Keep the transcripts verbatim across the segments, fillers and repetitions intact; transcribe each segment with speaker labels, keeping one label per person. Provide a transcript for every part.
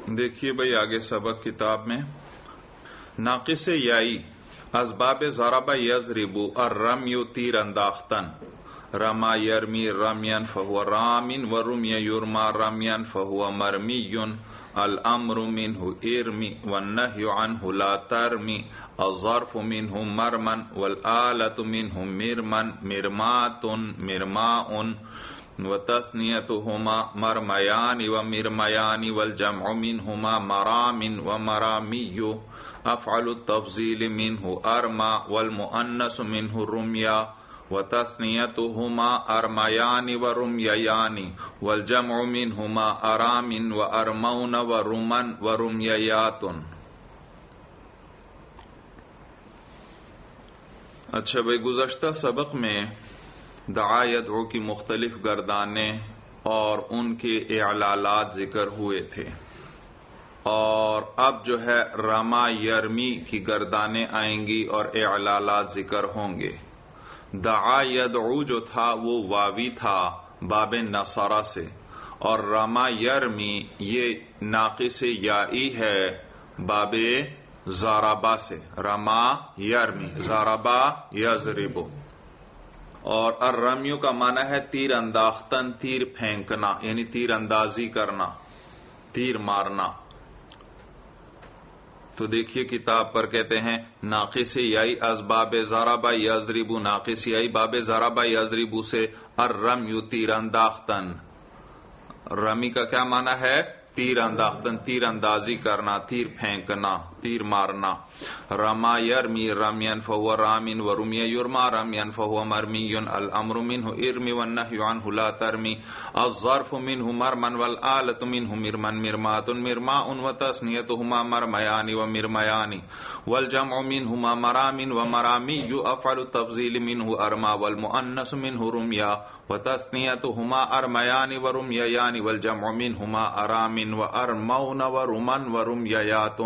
Speaker 1: دیکھیے بھائی آگے سبق کتاب میں ناقص یائی اسباب ضرب یضرب الرمی تیر انداختن رما یرمی رمین فہو رامن و رمی یرما رمین فہو مرمی الامر منہ ارمی والنہی عنہ لا ترمی الظرف منہ مرمن والآلۃ منہ مرمن مرمات مرماء وتثنیتہما مرمیان و مرمیان والجمع منہما مرام و مرامی افعل التفضیل منہ ارما والمؤنث منہ رمیا وتثنیتہما ارمیان و رمیان والجمع منہما ارام و ارمون و رمن و رمیات۔ اچھا بھائی گزشتہ سبق میں دعا یدعو کی مختلف گردانیں اور ان کے اعلالات ذکر ہوئے تھے، اور اب جو ہے رما یرمی کی گردانیں آئیں گی اور اعلالات ذکر ہوں گے۔ دعا یدعو جو تھا وہ واوی تھا باب نصرہ سے، اور رما یرمی یہ ناقص یائی ہے باب ضربہ سے، رما یرمی ضربہ یضرب، اور الرمیو کا معنی ہے تیر انداختن، تیر پھینکنا، یعنی تیر اندازی کرنا، تیر مارنا۔ تو دیکھیے کتاب پر کہتے ہیں ناقص یائی اسباب ضرب یضرب، ناقص یائی باب ضرب یضرب سے الرمیو تیر انداختن، رمی کا کیا معنی ہے؟ تیر انداختن، تیر اندازی کرنا، تیر پھینکنا، تیر مارنا۔ رما یرمی رمین فہو رامن و رمی یرما رمین فہو مرمی الامر منہ ارمی والنہی عنہ لا ترمی الظرف منہ مرمن والآلۃ منہ مرمن مرمات مرماء وتثنیتہما مرمیان و مرمیان والجمع منہما مرام و مرامی افعل التفضیل منہ ارما والمؤنث منہ رمیا وتثنیتہما ارمیان و رمیان والجمع منہما ارام و ارمون و رمن و رمیات۔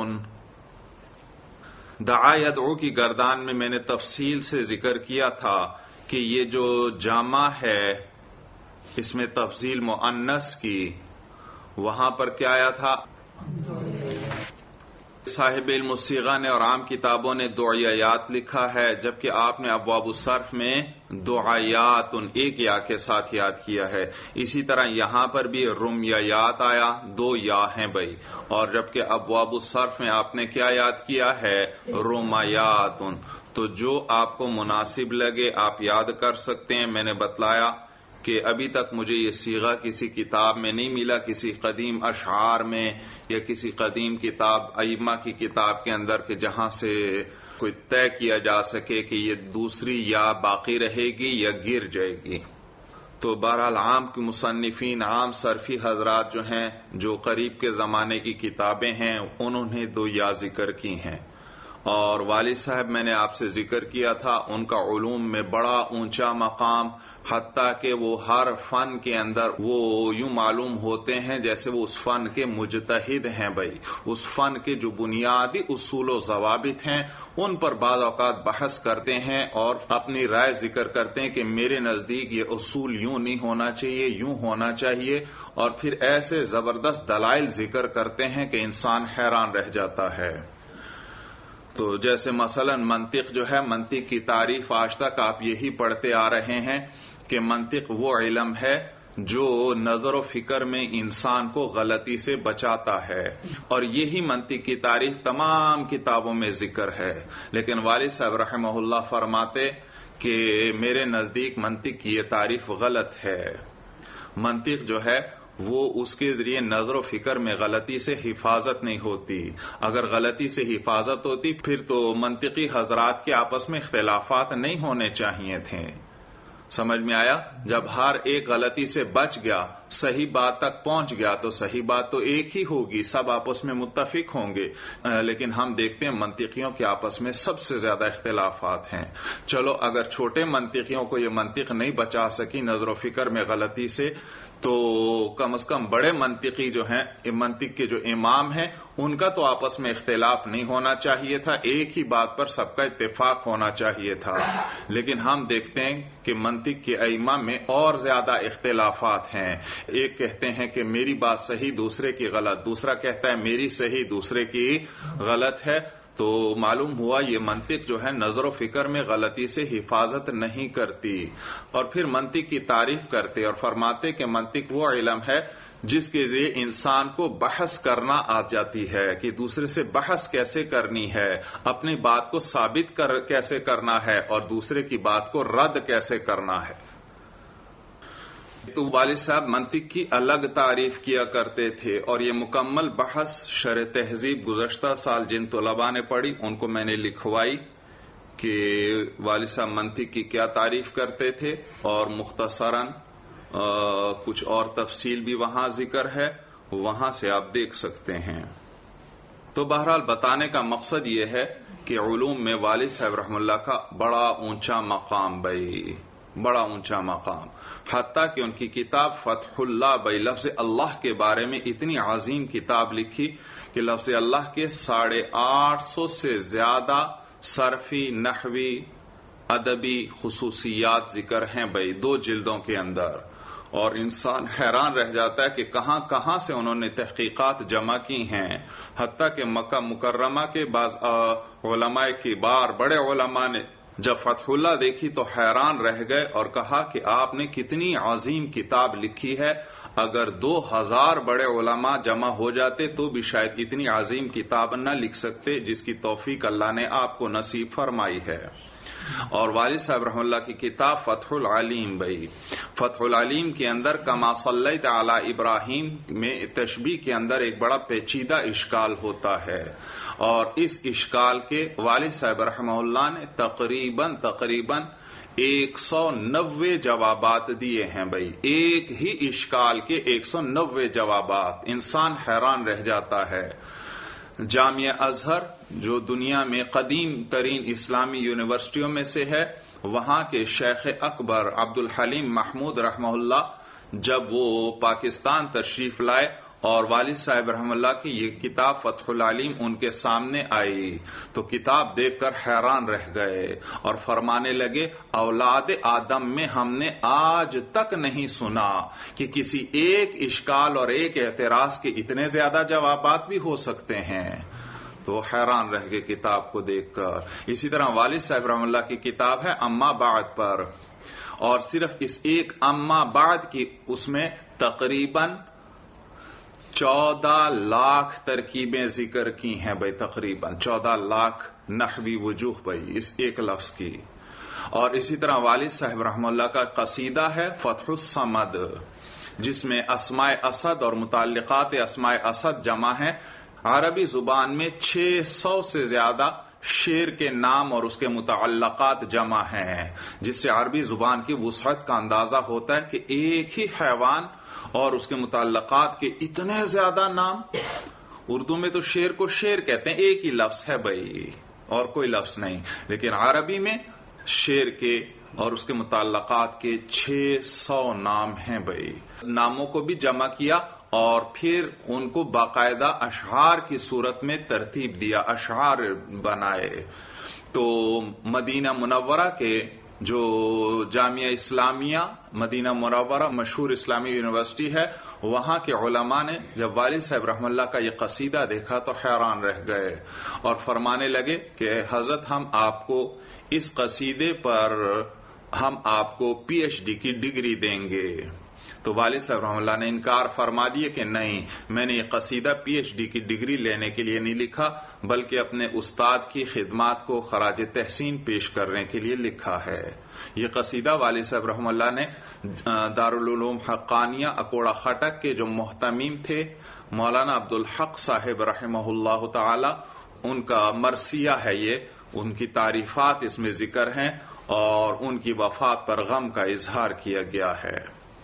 Speaker 1: دعا یدعو کی گردان میں میں نے تفصیل سے ذکر کیا تھا کہ یہ جو جامع ہے اس میں تفضیل مؤنث کی، وہاں پر کیا آیا تھا؟ صاحب علم الصیغہ نے اور عام کتابوں نے دعیات لکھا ہے، جبکہ آپ نے ابواب الصرف میں دعیات ایک یا کے ساتھ یاد کیا ہے۔ اسی طرح یہاں پر بھی رمیات آیا، دو یا ہیں بھائی، اور جبکہ ابواب الصرف میں آپ نے کیا یاد کیا ہے؟ رمیات۔ تو جو آپ کو مناسب لگے آپ یاد کر سکتے ہیں۔ میں نے بتلایا کہ ابھی تک مجھے یہ صیغہ کسی کتاب میں نہیں ملا، کسی قدیم اشعار میں یا کسی قدیم کتاب ائمہ کی کتاب کے اندر، کہ جہاں سے کوئی طے کیا جا سکے کہ یہ دوسری یا باقی رہے گی یا گر جائے گی۔ تو بہرحال عام کے مصنفین، عام صرفی حضرات جو ہیں، جو قریب کے زمانے کی کتابیں ہیں، انہوں نے دو یا ذکر کی ہیں۔ اور والد صاحب میں نے آپ سے ذکر کیا تھا، ان کا علوم میں بڑا اونچا مقام، حتیٰ کہ وہ ہر فن کے اندر وہ یوں معلوم ہوتے ہیں جیسے وہ اس فن کے مجتہد ہیں بھائی۔ اس فن کے جو بنیادی اصول و ضوابط ہیں ان پر بعض اوقات بحث کرتے ہیں اور اپنی رائے ذکر کرتے ہیں کہ میرے نزدیک یہ اصول یوں نہیں ہونا چاہیے، یوں ہونا چاہیے، اور پھر ایسے زبردست دلائل ذکر کرتے ہیں کہ انسان حیران رہ جاتا ہے۔ تو جیسے مثلا منطق جو ہے، منطق کی تعریف آج تک آپ یہی پڑھتے آ رہے ہیں کہ منطق وہ علم ہے جو نظر و فکر میں انسان کو غلطی سے بچاتا ہے، اور یہی منطق کی تعریف تمام کتابوں میں ذکر ہے۔ لیکن والد صاحب رحمہ اللہ فرماتے کہ میرے نزدیک منطق کی یہ تعریف غلط ہے۔ منطق جو ہے وہ اس کے ذریعے نظر و فکر میں غلطی سے حفاظت نہیں ہوتی۔ اگر غلطی سے حفاظت ہوتی پھر تو منطقی حضرات کے آپس میں اختلافات نہیں ہونے چاہیے تھے۔ سمجھ میں آیا؟ جب ہر ایک غلطی سے بچ گیا، صحیح بات تک پہنچ گیا، تو صحیح بات تو ایک ہی ہوگی، سب آپس میں متفق ہوں گے۔ لیکن ہم دیکھتے ہیں منطقیوں کے آپس میں سب سے زیادہ اختلافات ہیں۔ چلو اگر چھوٹے منطقیوں کو یہ منطق نہیں بچا سکی نظر و فکر میں غلطی سے، تو کم از کم بڑے منطقی جو ہیں، منطق کے جو امام ہیں، ان کا تو آپس میں اختلاف نہیں ہونا چاہیے تھا، ایک ہی بات پر سب کا اتفاق ہونا چاہیے تھا۔ لیکن ہم دیکھتے ہیں کہ منطق کے ائمہ میں اور زیادہ اختلافات ہیں۔ ایک کہتے ہیں کہ میری بات صحیح دوسرے کی غلط، دوسرا کہتا ہے میری صحیح دوسرے کی غلط ہے، تو معلوم ہوا یہ منطق جو ہے نظر و فکر میں غلطی سے حفاظت نہیں کرتی، اور پھر منطق کی تعریف کرتے اور فرماتے کہ منطق وہ علم ہے جس کے ذریعے انسان کو بحث کرنا آ جاتی ہے کہ دوسرے سے بحث کیسے کرنی ہے، اپنی بات کو ثابت کر کیسے کرنا ہے اور دوسرے کی بات کو رد کیسے کرنا ہے۔ تو والد صاحب منطق کی الگ تعریف کیا کرتے تھے، اور یہ مکمل بحث شرح تہذیب گزشتہ سال جن طلباء نے پڑھی ان کو میں نے لکھوائی کہ والد صاحب منطق کی کیا تعریف کرتے تھے، اور مختصراً کچھ اور تفصیل بھی وہاں ذکر ہے، وہاں سے آپ دیکھ سکتے ہیں۔ تو بہرحال بتانے کا مقصد یہ ہے کہ علوم میں والد صاحب رحم اللہ کا بڑا اونچا مقام بھائی، بڑا اونچا مقام، حتیٰ کہ ان کی کتاب فتح اللہ بھائی لفظ اللہ کے بارے میں اتنی عظیم کتاب لکھی کہ لفظ اللہ کے ساڑھے آٹھ سو سے زیادہ صرفی، نحوی، ادبی خصوصیات ذکر ہیں بھائی دو جلدوں کے اندر، اور انسان حیران رہ جاتا ہے کہ کہاں کہاں سے انہوں نے تحقیقات جمع کی ہیں، حتیٰ کہ مکہ مکرمہ کے بعض علماء کبار بڑے علماء نے جب فتح اللہ دیکھی تو حیران رہ گئے اور کہا کہ آپ نے کتنی عظیم کتاب لکھی ہے، اگر دو ہزار بڑے علماء جمع ہو جاتے تو بھی شاید اتنی عظیم کتاب نہ لکھ سکتے جس کی توفیق اللہ نے آپ کو نصیب فرمائی ہے۔ اور والد صاحب رحم اللہ کی کتاب فتح العلیم بھائی، فتح العلیم کے اندر کما صلیت علی ابراہیم میں تشبیہ کے اندر ایک بڑا پیچیدہ اشکال ہوتا ہے، اور اس اشکال کے والد صاحب رحمہ اللہ نے تقریباً تقریباً ایک سو نوے جوابات دیے ہیں بھائی، ایک ہی اشکال کے ایک سو نوے جوابات، انسان حیران رہ جاتا ہے۔ جامعہ ازہر جو دنیا میں قدیم ترین اسلامی یونیورسٹیوں میں سے ہے، وہاں کے شیخ اکبر عبد الحلیم محمود رحمہ اللہ جب وہ پاکستان تشریف لائے اور والد صاحب رحم اللہ کی یہ کتاب فتح العلیم ان کے سامنے آئی تو کتاب دیکھ کر حیران رہ گئے اور فرمانے لگے، اولاد آدم میں ہم نے آج تک نہیں سنا کہ کسی ایک اشکال اور ایک اعتراض کے اتنے زیادہ جوابات بھی ہو سکتے ہیں۔ تو حیران رہ گئے کتاب کو دیکھ کر۔ اسی طرح والد صاحب رحم اللہ کی کتاب ہے اما بعد پر، اور صرف اس ایک اما بعد کی اس میں تقریباً چودہ لاکھ ترکیبیں ذکر کی ہیں بھائی، تقریباً چودہ لاکھ نحوی وجوہ بھائی اس ایک لفظ کی۔ اور اسی طرح والد صاحب رحم اللہ کا قصیدہ ہے فتح الصمد، جس میں اسماء اسد اور متعلقات اسماء اسد جمع ہیں۔ عربی زبان میں چھ سو سے زیادہ شیر کے نام اور اس کے متعلقات جمع ہیں، جس سے عربی زبان کی وسعت کا اندازہ ہوتا ہے کہ ایک ہی حیوان اور اس کے متعلقات کے اتنے زیادہ نام۔ اردو میں تو شیر کو شیر کہتے ہیں، ایک ہی لفظ ہے بھائی اور کوئی لفظ نہیں، لیکن عربی میں شیر کے اور اس کے متعلقات کے چھ سو نام ہیں بھائی۔ ناموں کو بھی جمع کیا اور پھر ان کو باقاعدہ اشعار کی صورت میں ترتیب دیا، اشعار بنائے۔ تو مدینہ منورہ کے جو جامعہ اسلامیہ مدینہ منورہ مشہور اسلامی یونیورسٹی ہے، وہاں کے علماء نے جب والد صاحب رحم اللہ کا یہ قصیدہ دیکھا تو حیران رہ گئے اور فرمانے لگے کہ حضرت ہم آپ کو اس قصیدے پر ہم آپ کو پی ایچ ڈی کی ڈگری دیں گے۔ تو والد صاحب رحم اللہ نے انکار فرما دیے کہ نہیں، میں نے یہ قصیدہ پی ایچ ڈی کی ڈگری لینے کے لیے نہیں لکھا، بلکہ اپنے استاد کی خدمات کو خراج تحسین پیش کرنے کے لیے لکھا ہے۔ یہ قصیدہ والد صاحب رحم اللہ نے دارالعلوم حقانیہ اکوڑا خٹک کے جو محتمیم تھے مولانا عبدالحق صاحب رحمہ اللہ تعالی، ان کا مرثیہ ہے، یہ ان کی تعریفات اس میں ذکر ہیں اور ان کی وفات پر غم کا اظہار کیا گیا ہے۔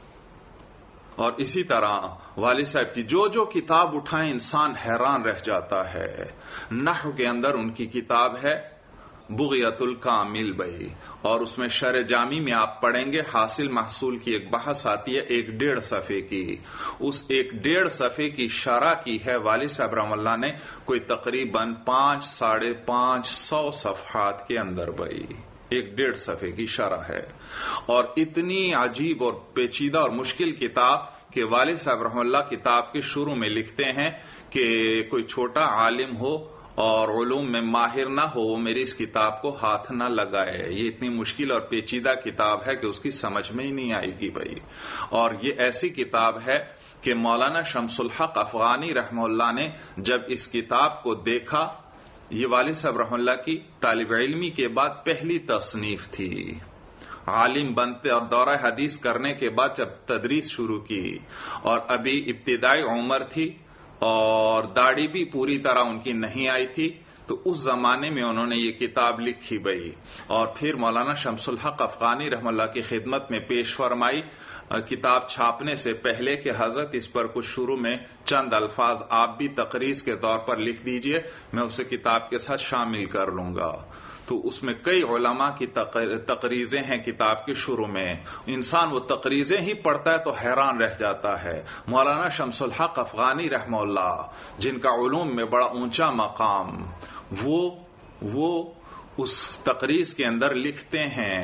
Speaker 1: اور اسی طرح والد صاحب کی جو جو کتاب اٹھائیں انسان حیران رہ جاتا ہے۔ نحو کے اندر ان کی کتاب ہے بغیت الکامل بھائی، اور اس میں شرح جامی میں آپ پڑھیں گے حاصل محصول کی ایک بحث آتی ہے ایک ڈیڑھ صفحے کی، اس ایک ڈیڑھ صفحے کی شرح کی ہے والد صاحب رحم اللہ نے کوئی تقریباً پانچ ساڑھے پانچ سو صفحات کے اندر بھائی، ایک ڈیڑھ صفحے کی شرح ہے، اور اتنی عجیب اور پیچیدہ اور مشکل کتاب کہ والد صاحب رحمہ اللہ کتاب کے شروع میں لکھتے ہیں کہ کوئی چھوٹا عالم ہو اور علوم میں ماہر نہ ہو وہ میری اس کتاب کو ہاتھ نہ لگائے. یہ اتنی مشکل اور پیچیدہ کتاب ہے کہ اس کی سمجھ میں ہی نہیں آئے گی بھائی. اور یہ ایسی کتاب ہے کہ مولانا شمس الحق افغانی رحمہ اللہ نے جب اس کتاب کو دیکھا، یہ والد صاحب رحمہ اللہ کی طالب علمی کے بعد پہلی تصنیف تھی. عالم بنتے اور دورہ حدیث کرنے کے بعد جب تدریس شروع کی اور ابھی ابتدائی عمر تھی اور داڑھی بھی پوری طرح ان کی نہیں آئی تھی، تو اس زمانے میں انہوں نے یہ کتاب لکھی بھائی. اور پھر مولانا شمس الحق افغانی رحمہ اللہ کی خدمت میں پیش فرمائی. کتاب چھاپنے سے پہلے کہ حضرت اس پر کچھ شروع میں چند الفاظ آپ بھی تقریض کے طور پر لکھ دیجئے، میں اسے کتاب کے ساتھ شامل کر لوں گا. تو اس میں کئی علماء کی تقریضیں ہیں کتاب کے شروع میں. انسان وہ تقریضیں ہی پڑھتا ہے تو حیران رہ جاتا ہے. مولانا شمس الحق افغانی رحمہ اللہ جن کا علوم میں بڑا اونچا مقام، وہ وہ اس تقریض کے اندر لکھتے ہیں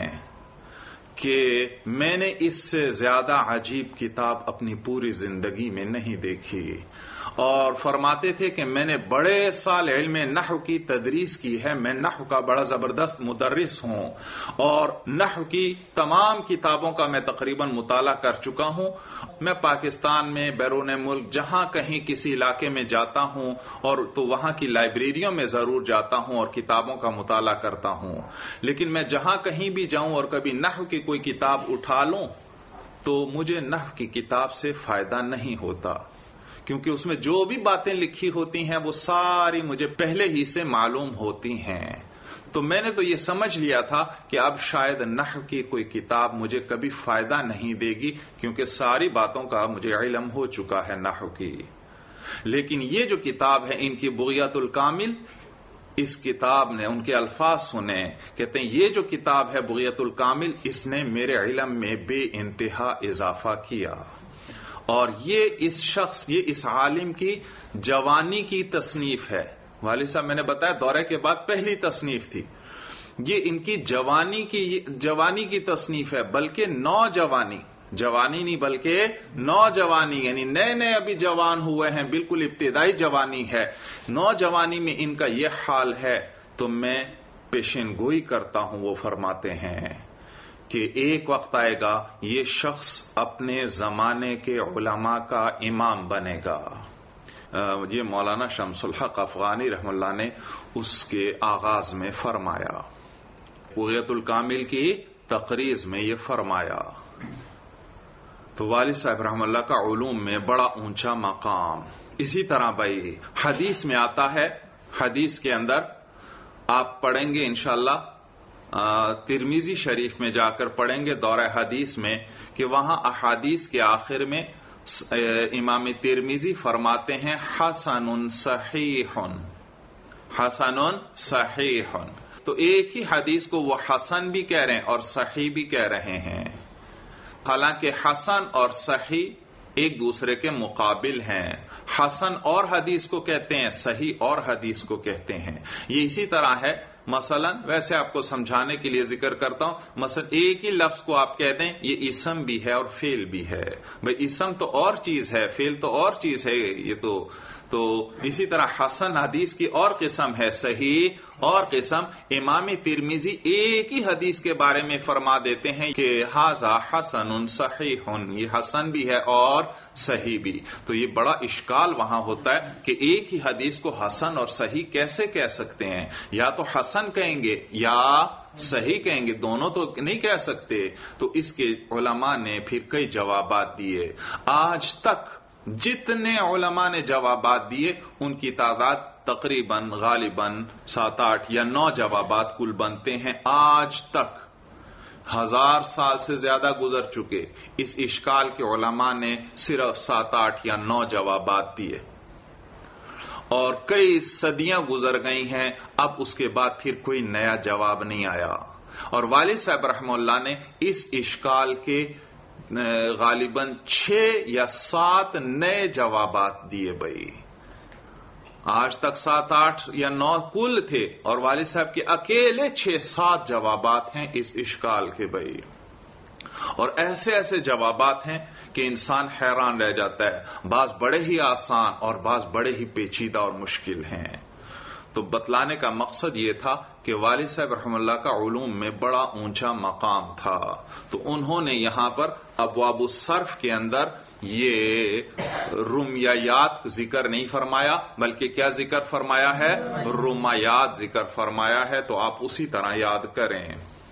Speaker 1: کہ میں نے اس سے زیادہ عجیب کتاب اپنی پوری زندگی میں نہیں دیکھی. اور فرماتے تھے کہ میں نے بڑے سال علم نحو کی تدریس کی ہے، میں نحو کا بڑا زبردست مدرس ہوں اور نحو کی تمام کتابوں کا میں تقریباً مطالعہ کر چکا ہوں. میں پاکستان میں بیرون ملک جہاں کہیں کسی علاقے میں جاتا ہوں اور تو وہاں کی لائبریریوں میں ضرور جاتا ہوں اور کتابوں کا مطالعہ کرتا ہوں، لیکن میں جہاں کہیں بھی جاؤں اور کبھی نحو کی کوئی کتاب اٹھا لوں تو مجھے نحو کی کتاب سے فائدہ نہیں ہوتا، کیونکہ اس میں جو بھی باتیں لکھی ہوتی ہیں وہ ساری مجھے پہلے ہی سے معلوم ہوتی ہیں. تو میں نے تو یہ سمجھ لیا تھا کہ اب شاید نحو کی کوئی کتاب مجھے کبھی فائدہ نہیں دے گی، کیونکہ ساری باتوں کا مجھے علم ہو چکا ہے نحو کی. لیکن یہ جو کتاب ہے ان کی بغیت الکامل، اس کتاب نے ان کے الفاظ سنے، کہتے ہیں یہ جو کتاب ہے بغیت الکامل، اس نے میرے علم میں بے انتہا اضافہ کیا. اور یہ اس شخص، یہ اس عالم کی جوانی کی تصنیف ہے. والد صاحب میں نے بتایا دورے کے بعد پہلی تصنیف تھی. یہ ان کی جوانی کی جوانی کی تصنیف ہے، بلکہ نوجوانی، جوانی نہیں بلکہ نوجوانی، یعنی نئے نئے ابھی جوان ہوئے ہیں، بالکل ابتدائی جوانی ہے. نوجوانی میں ان کا یہ حال ہے تو میں پیشن گوئی کرتا ہوں. وہ فرماتے ہیں کہ ایک وقت آئے گا یہ شخص اپنے زمانے کے علماء کا امام بنے گا. یہ مولانا شمس الحق افغانی رحمہ اللہ نے اس کے آغاز میں فرمایا، بغیت الکامل کی تقریض میں یہ فرمایا. تو والد صاحب رحمہ اللہ کا علوم میں بڑا اونچا مقام. اسی طرح بھائی حدیث میں آتا ہے، حدیث کے اندر آپ پڑھیں گے انشاءاللہ، ترمذی شریف میں جا کر پڑھیں گے دورہ حدیث میں کہ وہاں احادیث کے آخر میں امام ترمذی فرماتے ہیں حسن صحیح، حسن صحیح. تو ایک ہی حدیث کو وہ حسن بھی کہہ رہے ہیں اور صحیح بھی کہہ رہے ہیں، حالانکہ حسن اور صحیح ایک دوسرے کے مقابل ہیں. حسن اور حدیث کو کہتے ہیں، صحیح اور حدیث کو کہتے ہیں. یہ اسی طرح ہے. مثلا ویسے آپ کو سمجھانے کے لیے ذکر کرتا ہوں، مثلا ایک ہی لفظ کو آپ کہہ دیں یہ اسم بھی ہے اور فعل بھی ہے. بھئی اسم تو اور چیز ہے، فعل تو اور چیز ہے. یہ تو تو اسی طرح حسن حدیث کی اور قسم ہے، صحیح اور قسم. امام ترمذی ایک ہی حدیث کے بارے میں فرما دیتے ہیں کہ ھذا حسن صحیح، یہ حسن بھی ہے اور صحیح بھی. تو یہ بڑا اشکال وہاں ہوتا ہے کہ ایک ہی حدیث کو حسن اور صحیح کیسے کہہ سکتے ہیں؟ یا تو حسن کہیں گے یا صحیح کہیں گے، دونوں تو نہیں کہہ سکتے. تو اس کے علماء نے پھر کئی جوابات دیے. آج تک جتنے علماء نے جوابات دیے ان کی تعداد تقریباً غالباً سات آٹھ یا نو جوابات کل بنتے ہیں. آج تک ہزار سال سے زیادہ گزر چکے، اس اشکال کے علماء نے صرف سات آٹھ یا نو جوابات دیے اور کئی صدیاں گزر گئی ہیں. اب اس کے بعد پھر کوئی نیا جواب نہیں آیا. اور والد صاحب رحمہ اللہ نے اس اشکال کے غالباً چھ یا سات نئے جوابات دیے. بھائی آج تک سات آٹھ یا نو کل تھے اور والد صاحب کے اکیلے چھ سات جوابات ہیں اس اشکال کے. بھائی اور ایسے ایسے جوابات ہیں کہ انسان حیران رہ جاتا ہے، بعض بڑے ہی آسان اور بعض بڑے ہی پیچیدہ اور مشکل ہیں۔ تو بتلانے کا مقصد یہ تھا کہ والد صاحب رحم اللہ کا علوم میں بڑا اونچا مقام تھا، تو انہوں نے یہاں پر ابواب الصرف کے اندر یہ رمیات ذکر نہیں فرمایا، بلکہ کیا ذکر فرمایا ہے؟ رمیات ذکر فرمایا ہے، تو آپ اسی طرح یاد کریں۔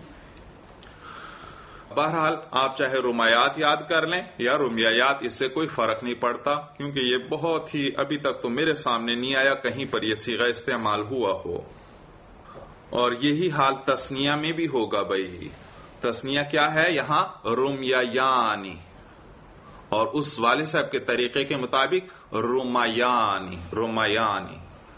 Speaker 1: بہرحال آپ چاہے رمیات یاد کر لیں یا رمیات، اس سے کوئی فرق نہیں پڑتا، کیونکہ یہ بہت ہی ابھی تک تو میرے سامنے نہیں آیا کہیں پر یہ صیغہ استعمال ہوا ہو۔ اور یہی حال تسنیہ میں بھی ہوگا بھائی۔ تسنیہ کیا ہے یہاں؟ رمیانی، اور اس والد صاحب کے طریقے کے مطابق رمیانی رمیانی۔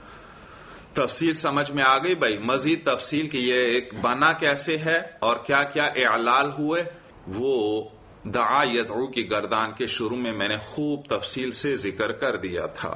Speaker 1: تفصیل سمجھ میں آ گئی بھائی؟ مزید تفصیل کی یہ ایک بنا کیسے ہے اور کیا کیا اعلال ہوئے، وہ دعا یدعو کی گردان کے شروع میں میں نے خوب تفصیل سے ذکر کر دیا تھا۔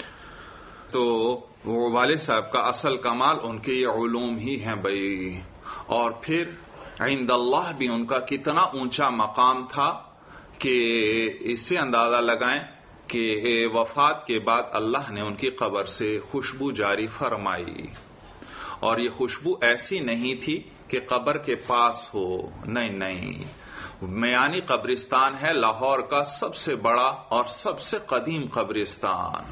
Speaker 1: تو وہ والد صاحب کا اصل کمال ان کے یہ علوم ہی ہیں بھائی، اور پھر عند اللہ بھی ان کا کتنا اونچا مقام تھا کہ اس سے اندازہ لگائیں کہ وفات کے بعد اللہ نے ان کی قبر سے خوشبو جاری فرمائی، اور یہ خوشبو ایسی نہیں تھی کہ قبر کے پاس ہو، نہیں نہیں، میانی قبرستان ہے لاہور کا سب سے بڑا اور سب سے قدیم قبرستان،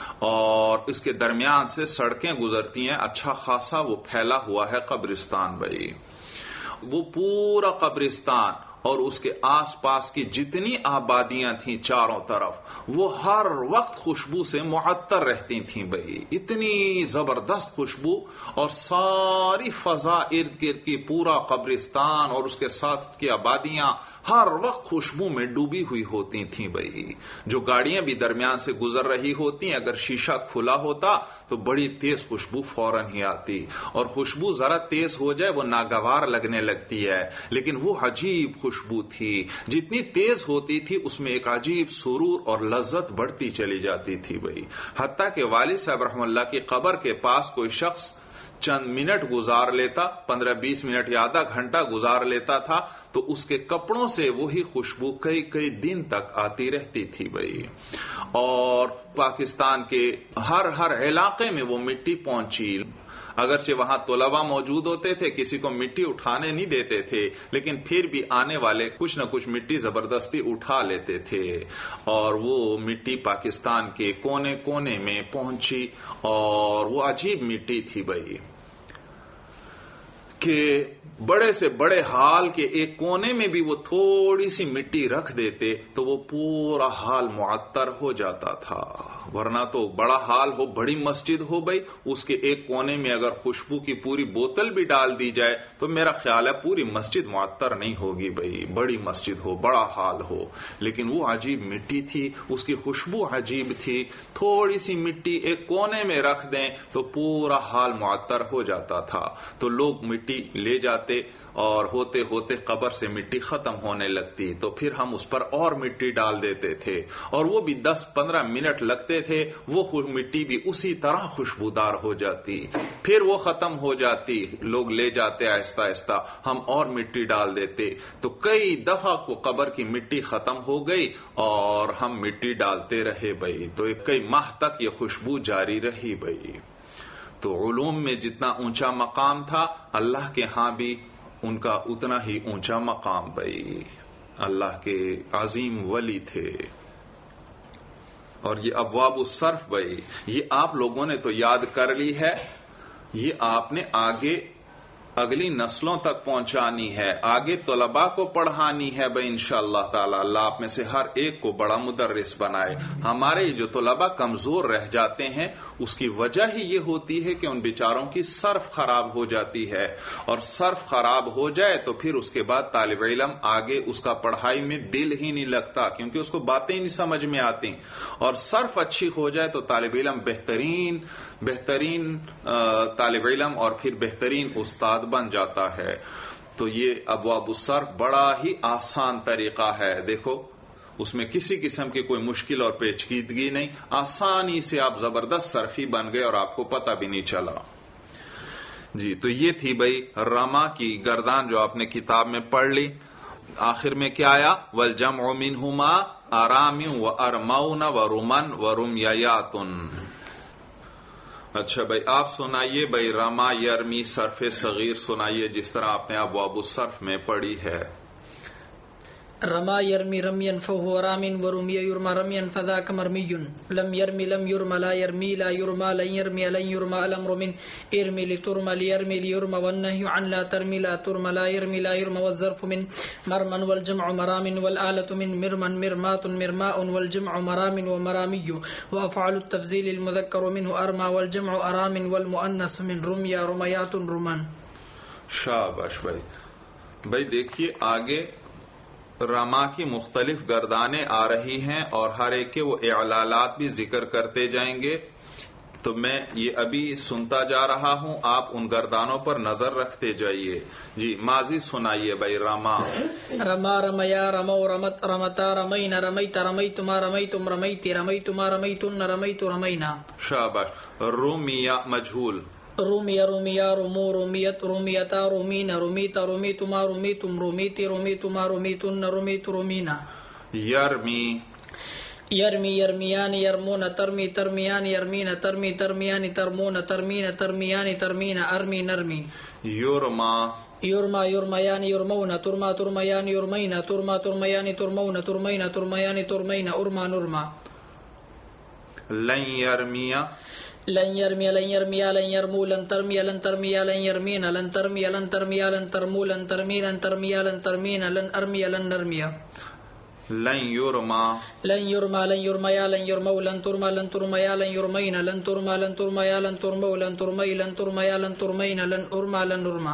Speaker 1: اور اس کے درمیان سے سڑکیں گزرتی ہیں، اچھا خاصا وہ پھیلا ہوا ہے قبرستان بھائی۔ وہ پورا قبرستان اور اس کے آس پاس کی جتنی آبادیاں تھیں چاروں طرف، وہ ہر وقت خوشبو سے معطر رہتی تھیں بھائی، اتنی زبردست خوشبو، اور ساری فضا ارد گرد کی پورا قبرستان اور اس کے ساتھ کی آبادیاں ہر وقت خوشبو میں ڈوبی ہوئی ہوتی تھیں بھائی۔ جو گاڑیاں بھی درمیان سے گزر رہی ہوتی، اگر شیشہ کھلا ہوتا تو بڑی تیز خوشبو فوراً ہی آتی، اور خوشبو ذرا تیز ہو جائے وہ ناگوار لگنے لگتی ہے، لیکن وہ عجیب خوشبو تھی، جتنی تیز ہوتی تھی اس میں ایک عجیب سرور اور لذت بڑھتی چلی جاتی تھی بھائی۔ حتیٰ کہ والد صاحب رحم اللہ کی قبر کے پاس کوئی شخص چند منٹ گزار لیتا، پندرہ بیس منٹ یا آدھا گھنٹہ گزار لیتا تھا، تو اس کے کپڑوں سے وہی خوشبو کئی کئی دن تک آتی رہتی تھی بھائی۔ اور پاکستان کے ہر ہر علاقے میں وہ مٹی پہنچی، اگرچہ وہاں طلباء موجود ہوتے تھے، کسی کو مٹی اٹھانے نہیں دیتے تھے، لیکن پھر بھی آنے والے کچھ نہ کچھ مٹی زبردستی اٹھا لیتے تھے، اور وہ مٹی پاکستان کے کونے کونے میں پہنچی، اور وہ عجیب مٹی تھی بھائی کہ بڑے سے بڑے ہال کے ایک کونے میں بھی وہ تھوڑی سی مٹی رکھ دیتے تو وہ پورا ہال معطر ہو جاتا تھا، ورنہ تو بڑا ہال ہو، بڑی مسجد ہو بھائی، اس کے ایک کونے میں اگر خوشبو کی پوری بوتل بھی ڈال دی جائے تو میرا خیال ہے پوری مسجد معطر نہیں ہوگی بھائی، بڑی مسجد ہو، بڑا ہال ہو، لیکن وہ عجیب مٹی تھی، اس کی خوشبو عجیب تھی، تھوڑی سی مٹی ایک کونے میں رکھ دیں تو پورا ہال معطر ہو جاتا تھا، تو لوگ مٹی لے جاتے اور ہوتے ہوتے قبر سے مٹی ختم ہونے لگتی، تو پھر ہم اس پر اور مٹی ڈال دیتے تھے، اور وہ بھی دس پندرہ منٹ لگتے تھے، وہ مٹی بھی اسی طرح خوشبودار ہو جاتی، پھر وہ ختم ہو جاتی، لوگ لے جاتے آہستہ آہستہ، ہم اور مٹی ڈال دیتے، تو کئی دفعہ کو قبر کی مٹی ختم ہو گئی اور ہم مٹی ڈالتے رہے بھائی، تو کئی ماہ تک یہ خوشبو جاری رہی بھائی۔ تو علوم میں جتنا اونچا مقام تھا، اللہ کے ہاں بھی ان کا اتنا ہی اونچا مقام بھائی، اللہ کے عظیم ولی تھے۔ اور یہ ابواب الصرف بھائی، یہ آپ لوگوں نے تو یاد کر لی ہے، یہ آپ نے آگے اگلی نسلوں تک پہنچانی ہے، آگے طلباء کو پڑھانی ہے بھائی انشاءاللہ تعالی، اللہ آپ میں سے ہر ایک کو بڑا مدرس بنائے۔ ہمارے جو طلباء کمزور رہ جاتے ہیں اس کی وجہ ہی یہ ہوتی ہے کہ ان بیچاروں کی صرف خراب ہو جاتی ہے، اور صرف خراب ہو جائے تو پھر اس کے بعد طالب علم آگے اس کا پڑھائی میں دل ہی نہیں لگتا، کیونکہ اس کو باتیں نہیں سمجھ میں آتی، اور صرف اچھی ہو جائے تو طالب علم بہترین بہترین طالب علم اور پھر بہترین استاد بن جاتا ہے۔ تو یہ ابواب الصرف بڑا ہی آسان طریقہ ہے، دیکھو اس میں کسی قسم کی کوئی مشکل اور پیچیدگی نہیں، آسانی سے آپ زبردست صرفی بن گئے اور آپ کو پتہ بھی نہیں چلا۔ جی تو یہ تھی بھائی رما کی گردان جو آپ نے کتاب میں پڑھ لی۔ آخر میں کیا آیا؟ والجمع منہما آرام و ارمون و رمن و رمیاتن. اچھا بھائی آپ سنائیے بھائی رما یرمی صرف صغیر سنائیے جس طرح آپ نے ابواب الصرف میں پڑھی ہے.
Speaker 2: رما يرمي رميا فهو رام ورمي يرمى رميا فذاك مرمي. لم يرمي لم يرمى لا يرمي لا يرمى لن يرمي لن يرمى الأمر من ارمي لترمى ليرمي ليرمى والنهي عن لا ترمي لا ترمى لا يرمي لا يرمى والظرف من مرما والجمع مرام والآلة من مرما مرمات مرماء والجمع مرام ومرامي. وأفعل التفضيل المذكر منه أرمى والجمع أرام والمؤنث من رميا رميات رمان.
Speaker 1: شاباش بھائی. بھائی دیکھیے آگے رما کی مختلف گردانیں آ رہی ہیں اور ہر ایک کے وہ اعلالات بھی ذکر کرتے جائیں گے. تو میں یہ ابھی سنتا جا رہا ہوں، آپ ان گردانوں پر نظر رکھتے جائیے. جی ماضی سنائیے بھائی. رما
Speaker 2: رما رمیا رمو رمت رمتا رمین رمیت رمیتما رمیتم رمیتی رمیتما رمیتن رمیت رمینا.
Speaker 1: شاباش. رمیا مجھول.
Speaker 2: رومی رومیا رومو رومیت رومیتا رومین رومیتا رومیتما رومیتم رومیتی رومیتما رومیتن رومیت رومینا.
Speaker 1: یرمی
Speaker 2: یرمی یرمیان یرمون ترمی ترمیان یرمین ترمی ترمیان ترمون ترمین ترمیان ترمین ارمی نرمی.
Speaker 1: یورما
Speaker 2: یورما یورمیان یورمون ترما ترمیان یورمینا ترما ترمیان ترمون ترمینا ترمیان ترمینا ارما نرما.
Speaker 1: لن یرمیا
Speaker 2: لن يرمي لن يرمي لن يرمو لن ترمي لن ترمي لن يرمين لن ترمي لن ترمي لن ترمو لن ترمي لن ترمي لن ترمين لن أرمي لن نرمي.
Speaker 1: لن يرمى
Speaker 2: لن يرمى لن يرميا لن يرمو لن ترمى لن ترميا لن يرمين لن ترمى لن ترميا لن ترمو لن ترمي لن ترميا لن ترمين لن أرمى لن نرمى.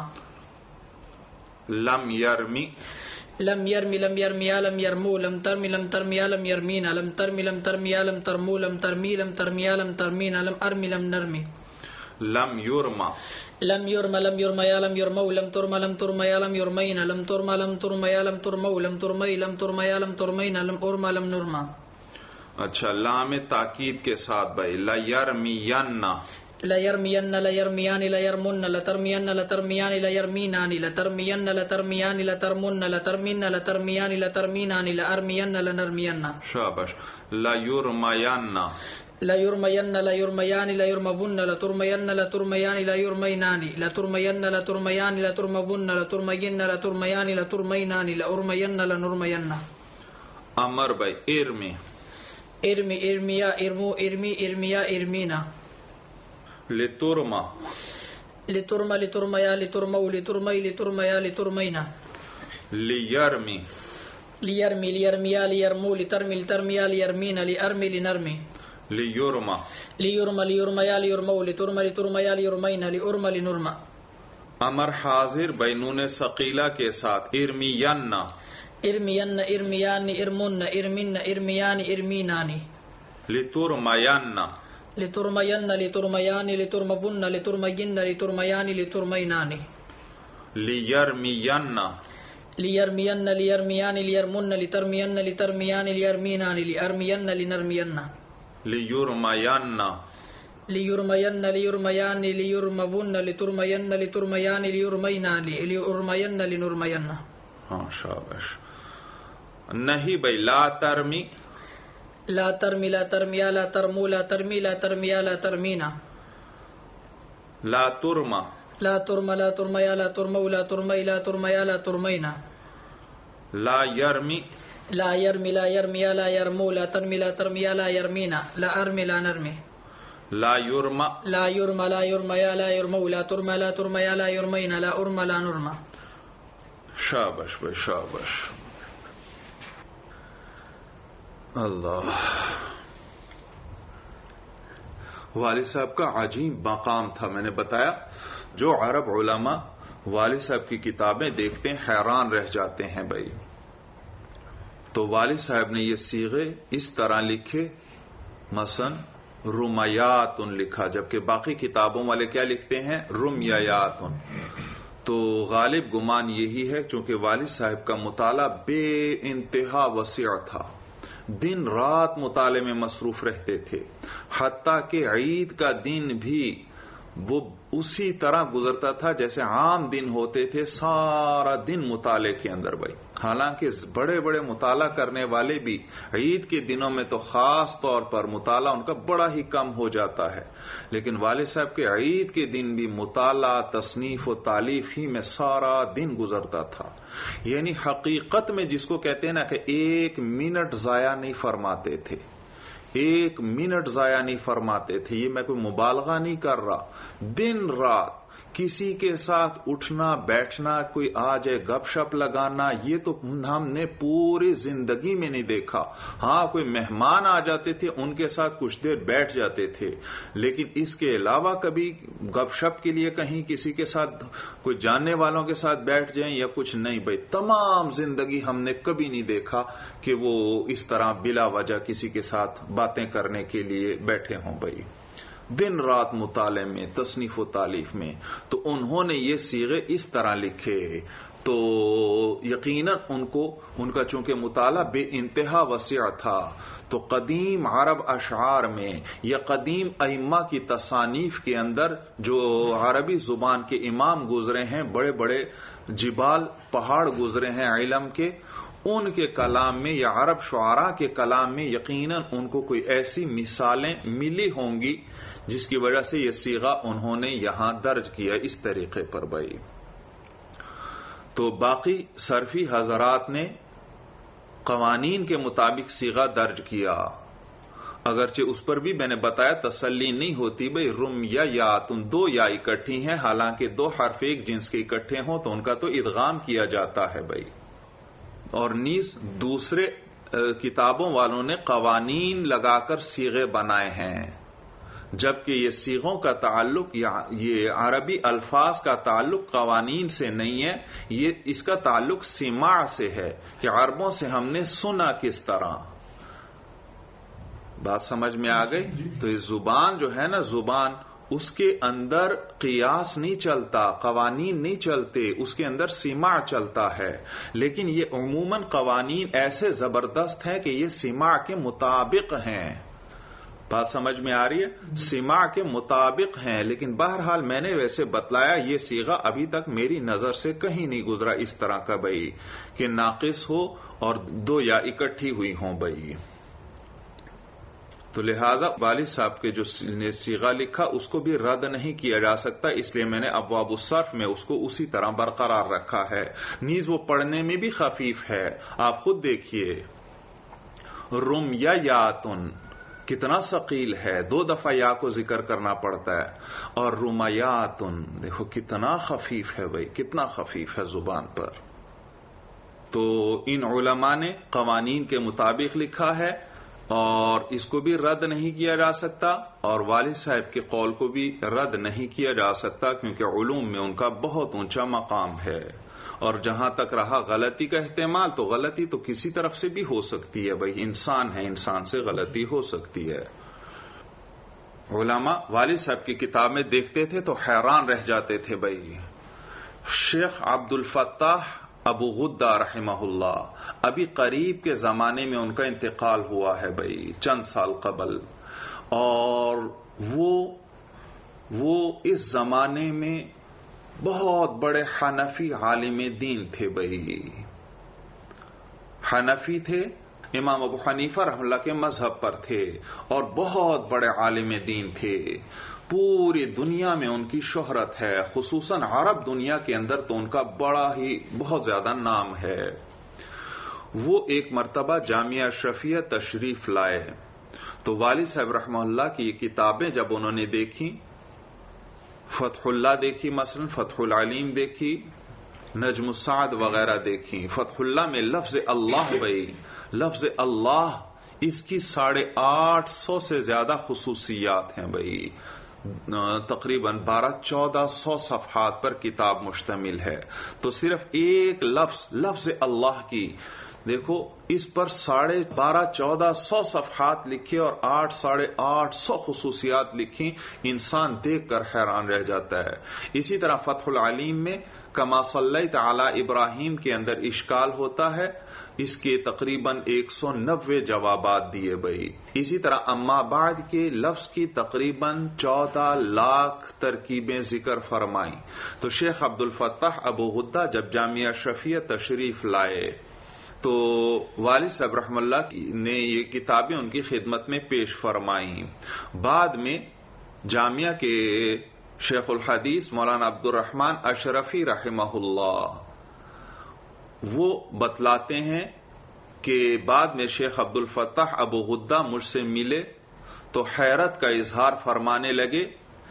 Speaker 1: لم يرمي
Speaker 2: لم يرمي لم يرميا لم يرمو لم ترمي لم ترميا لم يرمينا لم ترمي لم ترميا لم ترمو لم ترمي لم ترميا لم ترمينا لم أرمي لم نرمي.
Speaker 1: لم يرمى
Speaker 2: لم يرمى لم يرميا لم يرمو لم ترمى لم ترميا لم يرمينا لم ترمى لم ترميا لم ترمو لم ترمي لم ترميا لم ترمينا لم أرمى لم نرمى.
Speaker 1: اچھا لام تاکید کے ساتھ بھائی. لا يرمين
Speaker 2: لا يرمين لا يرميان لا يرمن لا ترمين لا ترميان لا يرمينان لا ترمين لا ترميان لا ترمن لا ترمين لا ترميان لا ترمينان لا أرمين لا نرمين.
Speaker 1: شاباش. لا يرمين
Speaker 2: لا يرمين لا يرميان لا يرمون لا ترمين لا ترميان لا يرمينان لا ترمين لا ترميان لا ترمون لا ترمين لا ترميان لا ترمينان لا أرمين لا نرمين.
Speaker 1: امر بھائی. ارمی
Speaker 2: ارمی ارمیا ارمو ارمی ارمیا ارمینا.
Speaker 1: لترما
Speaker 2: لترما لترمیا لترمو لترمي لترميا لترمينا.
Speaker 1: لیرمی
Speaker 2: ليرمي ليرميا ليرمو لترمي لترميا ليرمينا لأرمي لنرمي.
Speaker 1: لیرما
Speaker 2: ليرمى ليرميا ليرمو لترمى لترميا ليرمينا لأرمى لنرمى.
Speaker 1: امر حاضر بینون ثقیلہ کے ساتھ. ارمین
Speaker 2: ارمین ارمیان ارمن ارمن ارمیان ارمینان.
Speaker 1: لترمین
Speaker 2: لترمين لترميان لترمبن لترمين لترميان لترمينان.
Speaker 1: لیرمین
Speaker 2: ليرمين ليرميان ليرمن لترمين لترميان ليرمينان لأرمين لنرمين.
Speaker 1: لیرمین
Speaker 2: ليرمين ليرميان ليرمبن لترمين لترميان ليرمينان لأرمين لنرمين.
Speaker 1: ہاں شاباش. نہیں بھائی. لا ترمی
Speaker 2: لا ترمی لا ترمیا لا ترمو لا ترمی لا ترمیا لا ترمینا.
Speaker 1: لا ترما
Speaker 2: لا ترم لا ترمیا لا ترمو لا ترمی لا ترمیا لا ترمینا.
Speaker 1: لا یرمی
Speaker 2: لا يرمي لا يرميا لا يرمو لا ترمي لا ترميا لا يرمينا لا أرمي لا نرمي.
Speaker 1: لا یرما
Speaker 2: لا يرمى لا يرميا لا يرمو لا ترمى لا ترميا لا يرمينا لا أرمى لا نرمى.
Speaker 1: شابش بھائی شابش. اللہ. والد صاحب کا عجیب مقام تھا. میں نے بتایا جو عرب علماء والد صاحب کی کتابیں دیکھتے ہیں حیران رہ جاتے ہیں بھائی. تو والد صاحب نے یہ صیغے اس طرح لکھے. مثلا رمیات لکھا جبکہ باقی کتابوں والے کیا لکھتے ہیں؟ رمیات. تو غالب گمان یہی ہے چونکہ والد صاحب کا مطالعہ بے انتہا وسیع تھا. دن رات مطالعے میں مصروف رہتے تھے. حتیٰ کہ عید کا دن بھی وہ اسی طرح گزرتا تھا جیسے عام دن ہوتے تھے. سارا دن مطالعے کے اندر بھائی. حالانکہ بڑے بڑے مطالعہ کرنے والے بھی عید کے دنوں میں تو خاص طور پر مطالعہ ان کا بڑا ہی کم ہو جاتا ہے، لیکن والد صاحب کے عید کے دن بھی مطالعہ، تصنیف و تالیف ہی میں سارا دن گزرتا تھا. یعنی حقیقت میں جس کو کہتے ہیں نا کہ ایک منٹ ضائع نہیں فرماتے تھے، ایک منٹ ضائع نہیں فرماتے تھے. یہ میں کوئی مبالغہ نہیں کر رہا. دن رات کسی کے ساتھ اٹھنا بیٹھنا، کوئی آ جائے گپ شپ لگانا، یہ تو ہم نے پوری زندگی میں نہیں دیکھا. ہاں کوئی مہمان آ جاتے تھے، ان کے ساتھ کچھ دیر بیٹھ جاتے تھے، لیکن اس کے علاوہ کبھی گپ شپ کے لیے کہیں کسی کے ساتھ، کوئی جاننے والوں کے ساتھ بیٹھ جائیں یا کچھ نہیں. بھائی تمام زندگی ہم نے کبھی نہیں دیکھا کہ وہ اس طرح بلا وجہ کسی کے ساتھ باتیں کرنے کے لیے بیٹھے ہوں. بھائی دن رات مطالعے میں، تصنیف و تالیف میں. تو انہوں نے یہ صیغے اس طرح لکھے، تو یقیناً ان کو ان کا چونکہ مطالعہ بے انتہا وسیع تھا، تو قدیم عرب اشعار میں یا قدیم ائمہ کی تصانیف کے اندر جو عربی زبان کے امام گزرے ہیں، بڑے بڑے جبال پہاڑ گزرے ہیں علم کے، ان کے کلام میں یا عرب شعراء کے کلام میں یقیناً ان کو کوئی ایسی مثالیں ملی ہوں گی جس کی وجہ سے یہ صیغہ انہوں نے یہاں درج کیا اس طریقے پر. بھائی تو باقی صرفی حضرات نے قوانین کے مطابق صیغہ درج کیا، اگرچہ اس پر بھی میں نے بتایا تسلی نہیں ہوتی. بھائی رم یا یاتن، دو یا اکٹھی ہیں، حالانکہ دو حرف ایک جنس کے اکٹھے ہوں تو ان کا تو ادغام کیا جاتا ہے. بھائی اور نیز دوسرے کتابوں والوں نے قوانین لگا کر صیغے بنائے ہیں، جبکہ یہ صیغوں کا تعلق، یہ عربی الفاظ کا تعلق قوانین سے نہیں ہے، یہ اس کا تعلق سماع سے ہے کہ عربوں سے ہم نے سنا کس طرح. بات سمجھ میں آ گئی؟ تو یہ زبان جو ہے نا، زبان اس کے اندر قیاس نہیں چلتا، قوانین نہیں چلتے، اس کے اندر سماع چلتا ہے. لیکن یہ عموماً قوانین ایسے زبردست ہیں کہ یہ سماع کے مطابق ہیں. بات سمجھ میں آ رہی ہے؟ سماع کے مطابق ہیں. لیکن بہرحال میں نے ویسے بتلایا یہ صیغہ ابھی تک میری نظر سے کہیں نہیں گزرا اس طرح کا بھائی کہ ناقص ہو اور دو یا اکٹھی ہوئی ہوں. بھائی تو لہذا والد صاحب کے جو نے صیغہ لکھا اس کو بھی رد نہیں کیا جا سکتا، اس لیے میں نے ابواب الصرف میں اس کو اسی طرح برقرار رکھا ہے. نیز وہ پڑھنے میں بھی خفیف ہے. آپ خود دیکھیے، رم یا یاتن کتنا ثقیل ہے، دو دفعہ یا کو ذکر کرنا پڑتا ہے، اور رمیاتن دیکھو کتنا خفیف ہے. بھائی کتنا خفیف ہے زبان پر. تو ان علماء نے قوانین کے مطابق لکھا ہے اور اس کو بھی رد نہیں کیا جا سکتا، اور والد صاحب کے قول کو بھی رد نہیں کیا جا سکتا، کیونکہ علوم میں ان کا بہت اونچا مقام ہے. اور جہاں تک رہا غلطی کا احتمال، تو غلطی تو کسی طرف سے بھی ہو سکتی ہے. بھائی انسان ہے، انسان سے غلطی ہو سکتی ہے. علماء والد صاحب کی کتاب میں دیکھتے تھے تو حیران رہ جاتے تھے. بھائی شیخ عبد الفتاح ابو غدہ رحمہ اللہ، ابھی قریب کے زمانے میں ان کا انتقال ہوا ہے بھائی، چند سال قبل، اور وہ وہ اس زمانے میں بہت بڑے حنفی عالم دین تھے بھائی. حنفی تھے، امام ابو حنیفہ رحمہ اللہ کے مذہب پر تھے، اور بہت بڑے عالم دین تھے. پوری دنیا میں ان کی شہرت ہے، خصوصاً عرب دنیا کے اندر تو ان کا بڑا ہی بہت زیادہ نام ہے. وہ ایک مرتبہ جامعہ اشرفیہ تشریف لائے تو والد صاحب رحمہ اللہ کی یہ کتابیں جب انہوں نے دیکھی، فتح اللہ دیکھی، مثلا فتح العلیم دیکھی، نجم السعد وغیرہ دیکھی. فتح اللہ میں لفظ اللہ بھائی، لفظ اللہ اس کی ساڑھے آٹھ سو سے زیادہ خصوصیات ہیں بھائی. تقریباً بارہ چودہ سو صفحات پر کتاب مشتمل ہے. تو صرف ایک لفظ لفظ اللہ کی دیکھو، اس پر ساڑھے بارہ چودہ سو صفحات لکھے اور آٹھ ساڑھے آٹھ سو خصوصیات لکھی، انسان دیکھ کر حیران رہ جاتا ہے. اسی طرح فتح العلیم میں کما صلیت علی ابراہیم کے اندر اشکال ہوتا ہے، اس کے تقریباً ایک سو نوے جوابات دیے بھائی. اسی طرح اما بعد کے لفظ کی تقریباً چودہ لاکھ ترکیبیں ذکر فرمائیں. تو شیخ عبد الفتاح ابو غدہ جب جامعہ اشرفیہ تشریف لائے تو والد صاحب رحم اللہ نے یہ کتابیں ان کی خدمت میں پیش فرمائیں. بعد میں جامعہ کے شیخ الحدیث مولانا عبد الرحمن اشرفی رحمہ اللہ وہ بتلاتے ہیں کہ بعد میں شیخ عبد الفتاح ابو غدہ مجھ سے ملے تو حیرت کا اظہار فرمانے لگے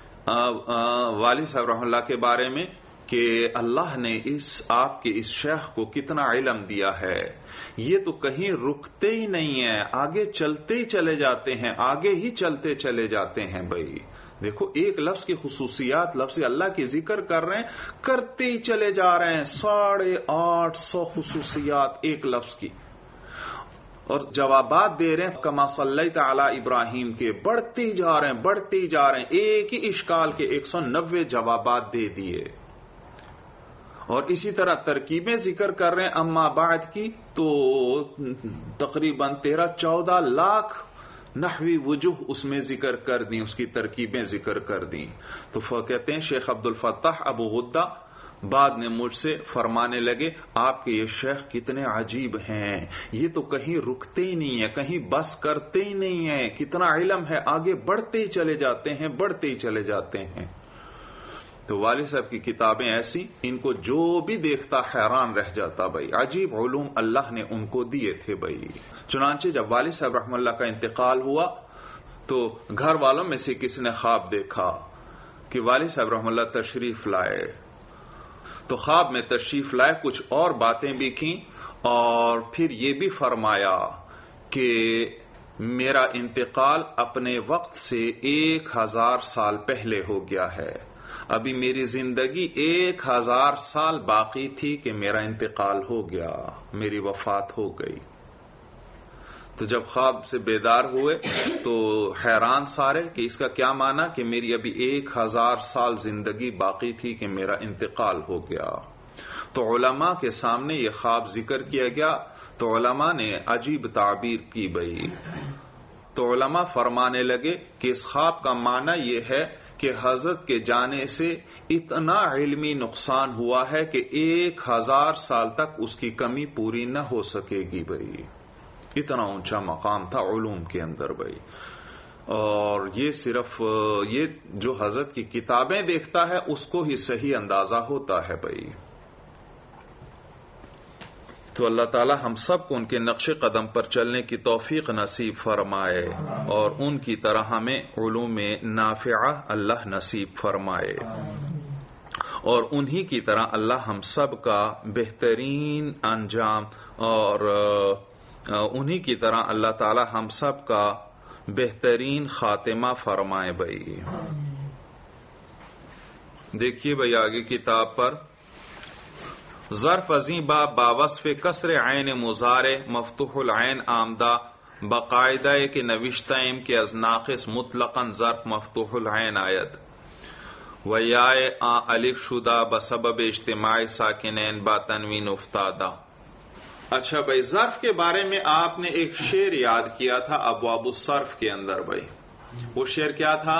Speaker 1: والد صاحب رحمہ اللہ کے بارے میں کہ اللہ نے اس آپ کے اس شیخ کو کتنا علم دیا ہے، یہ تو کہیں رکتے ہی نہیں ہیں، آگے چلتے ہی چلے جاتے ہیں، آگے ہی چلتے چلے جاتے ہیں. بھائی دیکھو ایک لفظ کی خصوصیات، لفظ اللہ کی ذکر کر رہے ہیں، کرتے ہی چلے جا رہے ہیں، ساڑھے آٹھ سو خصوصیات ایک لفظ کی، اور جوابات دے رہے ہیں کما صلیت علی ابراہیم کے، بڑھتے ہی جا رہے ہیں بڑھتے ہی جا رہے ہیں، ایک ہی اشکال کے ایک سو نوے جوابات دے دیے. اور اسی طرح ترکیبیں ذکر کر رہے ہیں اما بعد کی تو تقریباً تیرہ چودہ لاکھ نحوی وجوہ اس میں ذکر کر دیں، اس کی ترکیبیں ذکر کر دیں. تو کہتے ہیں شیخ عبد الفتاح ابو غدہ بعد میں مجھ سے فرمانے لگے آپ کے یہ شیخ کتنے عجیب ہیں، یہ تو کہیں رکتے ہی نہیں ہیں، کہیں بس کرتے ہی نہیں ہیں، کتنا علم ہے، آگے بڑھتے ہی چلے جاتے ہیں بڑھتے ہی چلے جاتے ہیں. تو والد صاحب کی کتابیں ایسی، ان کو جو بھی دیکھتا حیران رہ جاتا. بھائی عجیب علوم اللہ نے ان کو دیے تھے. بھائی چنانچہ جب والد صاحب رحم اللہ کا انتقال ہوا تو گھر والوں میں سے کسی نے خواب دیکھا کہ والد صاحب رحم اللہ تشریف لائے. تو خواب میں تشریف لائے، کچھ اور باتیں بھی کی اور پھر یہ بھی فرمایا کہ میرا انتقال اپنے وقت سے ایک ہزار سال پہلے ہو گیا ہے، ابھی میری زندگی ایک ہزار سال باقی تھی کہ میرا انتقال ہو گیا، میری وفات ہو گئی. تو جب خواب سے بیدار ہوئے تو حیران سارے کہ اس کا کیا معنی کہ میری ابھی ایک ہزار سال زندگی باقی تھی کہ میرا انتقال ہو گیا. تو علماء کے سامنے یہ خواب ذکر کیا گیا تو علماء نے عجیب تعبیر کی. بھئی تو علماء فرمانے لگے کہ اس خواب کا معنی یہ ہے کہ حضرت کے جانے سے اتنا علمی نقصان ہوا ہے کہ ایک ہزار سال تک اس کی کمی پوری نہ ہو سکے گی. بھائی اتنا اونچا مقام تھا علوم کے اندر. بھائی اور یہ صرف یہ جو حضرت کی کتابیں دیکھتا ہے اس کو ہی صحیح اندازہ ہوتا ہے. بھائی تو اللہ تعالی ہم سب کو ان کے نقش قدم پر چلنے کی توفیق نصیب فرمائے اور ان کی طرح ہمیں علوم نافعہ اللہ نصیب فرمائے اور انہی کی طرح اللہ ہم سب کا بہترین انجام اور انہی کی طرح اللہ تعالی ہم سب کا بہترین خاتمہ فرمائے. بھائی دیکھیے بھائی آگے کتاب پر ظرف ازیں با باوصف کسر عین مضارع مفتوح العین آمدہ باقاعدہ کے نوشتائم کے از ناقص مطلقاً ظرف مفتوح العین آید و یائے آ الف شدہ بسبب اجتماع ساکنین با تنوین افتادہ. اچھا بھائی ظرف کے بارے میں آپ نے ایک شعر یاد کیا تھا ابواب الصرف کے اندر. بھائی وہ شعر کیا تھا؟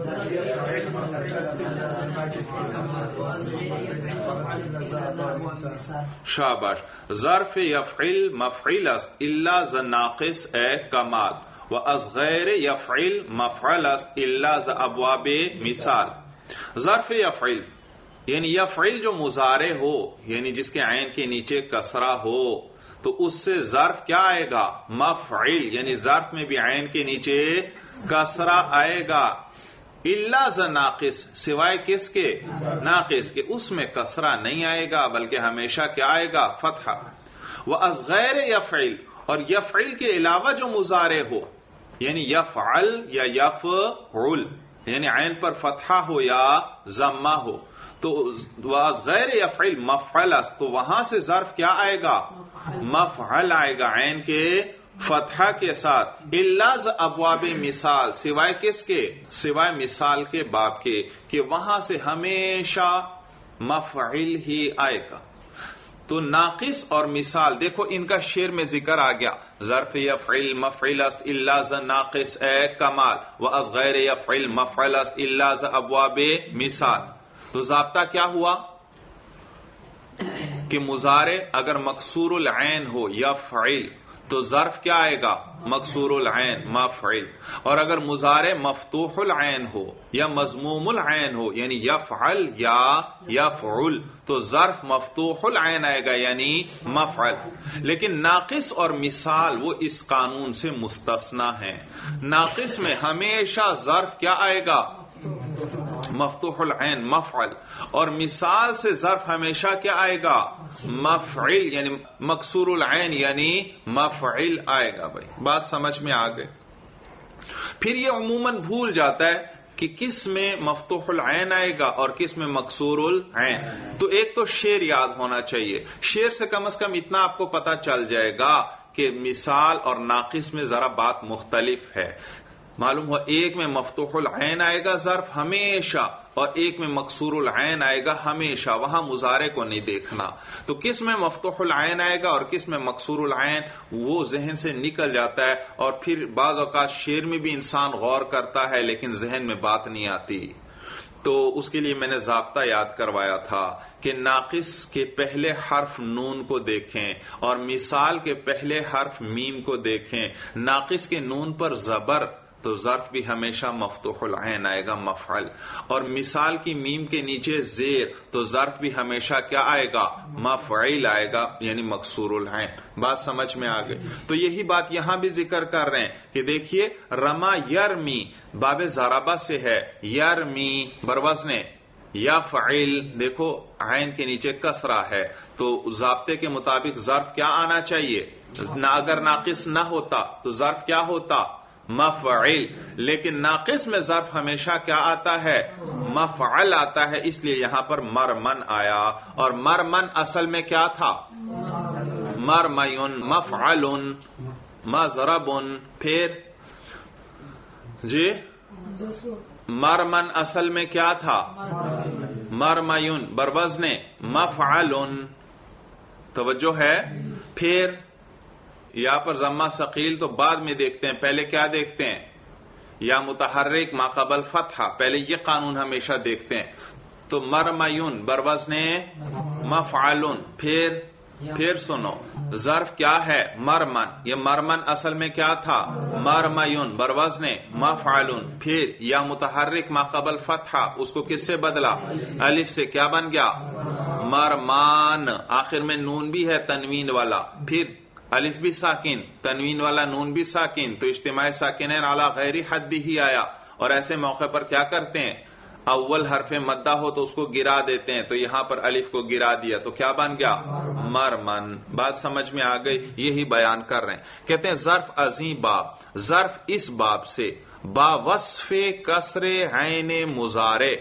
Speaker 1: شاباش. ظرف یفعل مفعل است الا ز ناقص اے کمال و از غیر یفعل مفعل است الا ز ابواب مثال. ظرف یفعل یعنی یفعل جو مضارع ہو یعنی جس کے عین کے نیچے کسرہ ہو تو اس سے ظرف کیا آئے گا؟ مفعل یعنی ظرف میں بھی عین کے نیچے کسرہ آئے گا. الا ز ناقص سوائے کس کے؟ ناقص کے، اس میں کسرہ نہیں آئے گا بلکہ ہمیشہ کیا آئے گا؟ فتحہ. وَأَز غیر یفعل اور یفعل کے علاوہ جو مضارع ہو یعنی یفعل یا یفعل یعنی عین پر فتحہ ہو یا ضمہ ہو تو وَأَز غیر یفعل مفعل است تو وہاں سے ظرف کیا آئے گا؟ مفعل آئے گا عین کے فتحہ کے ساتھ. الا ز ابواب مثال سوائے کس کے؟ سوائے مثال کے باب کے کہ وہاں سے ہمیشہ مفعل ہی آئے گا. تو ناقص اور مثال دیکھو ان کا شعر میں ذکر آ گیا ظرف یفعل مفعل است الا ز ناقص اے کمال و از غیر یفعل مفعل است الا ز ابواب مثال. تو ضابطہ کیا ہوا کہ مضارع اگر مکسور العین ہو یا فعل تو ظرف کیا آئے گا؟ مکسور العین مفعل. اور اگر مضارع مفتوح العین ہو یا مضموم العین ہو یعنی یفعل یا یفعل تو ظرف مفتوح العین آئے گا یعنی مفعل. لیکن ناقص اور مثال وہ اس قانون سے مستثنا ہیں. ناقص میں ہمیشہ ظرف کیا آئے گا؟ مفتوح العین مفعل. اور مثال سے ظرف ہمیشہ کیا آئے گا؟ مفعل یعنی مکسور العین یعنی مفعل آئے گا. بھائی بات سمجھ میں آ گئی. پھر یہ عموماً بھول جاتا ہے کہ کس میں مفتوح العین آئے گا اور کس میں مکسور العین. تو ایک تو شعر یاد ہونا چاہیے. شعر سے کم از کم اتنا آپ کو پتا چل جائے گا کہ مثال اور ناقص میں ذرا بات مختلف ہے. معلوم ہوا ایک میں مفتوح العین آئے گا ظرف ہمیشہ اور ایک میں مکسور العین آئے گا ہمیشہ. وہاں مضارع کو نہیں دیکھنا. تو کس میں مفتوح العین آئے گا اور کس میں مکسور العین وہ ذہن سے نکل جاتا ہے. اور پھر بعض اوقات شعر میں بھی انسان غور کرتا ہے لیکن ذہن میں بات نہیں آتی. تو اس کے لیے میں نے ضابطہ یاد کروایا تھا کہ ناقص کے پہلے حرف نون کو دیکھیں اور مثال کے پہلے حرف میم کو دیکھیں. ناقص کے نون پر زبر تو ظرف بھی ہمیشہ مفتوح العین آئے گا مفعل. اور مثال کی میم کے نیچے زیر تو ظرف بھی ہمیشہ کیا آئے گا؟ مفعل آئے گا یعنی مکسور العین. بات سمجھ میں آ گئی. تو یہی بات یہاں بھی ذکر کر رہے ہیں کہ دیکھیے رما یرمی باب ضربہ سے ہے. یرمی بروزن یفعل دیکھو عین کے نیچے کسرہ ہے تو ضابطے کے مطابق ظرف کیا آنا چاہیے؟ نہ اگر ناقص نہ ہوتا تو ظرف کیا ہوتا؟ مفعل. لیکن ناقص میں ظرف ہمیشہ کیا آتا ہے؟ مفعل آتا ہے. اس لیے یہاں پر مرمن آیا. اور مرمن اصل میں کیا تھا؟ مرمیون مفعل مضرب. پھر جی مرمن اصل میں کیا تھا؟ مرمیون بروزن مفعل. توجہ ہے. پھر یا پر ضمہ ثقیل تو بعد میں دیکھتے ہیں. پہلے کیا دیکھتے ہیں؟ یا متحرک ما قبل فتحہ. پہلے یہ قانون ہمیشہ دیکھتے ہیں. تو مرمیون بروزن مفعل. پھر پھر سنو ظرف کیا ہے؟ مرمن. یہ مرمن اصل میں کیا تھا؟ مرمیون بروزن مفعل. پھر یا متحرک ما قبل فتحہ اس کو کس سے بدلا؟ الف سے. کیا بن گیا؟ مرمان. آخر میں نون بھی ہے تنوین والا. پھر الف بھی ساکن تنوین والا نون بھی ساکن تو اجتماع ساکنین علی غیر حد ہی آیا. اور ایسے موقع پر کیا کرتے ہیں؟ اول حرف مدہ ہو تو اس کو گرا دیتے ہیں. تو یہاں پر الف کو گرا دیا تو کیا بن گیا؟ مرمن. بات سمجھ میں آ گئی. یہی بیان کر رہے ہیں. کہتے ہیں ظرف عظیم باب. ظرف اس باب سے با وصف کسر عین مضارع.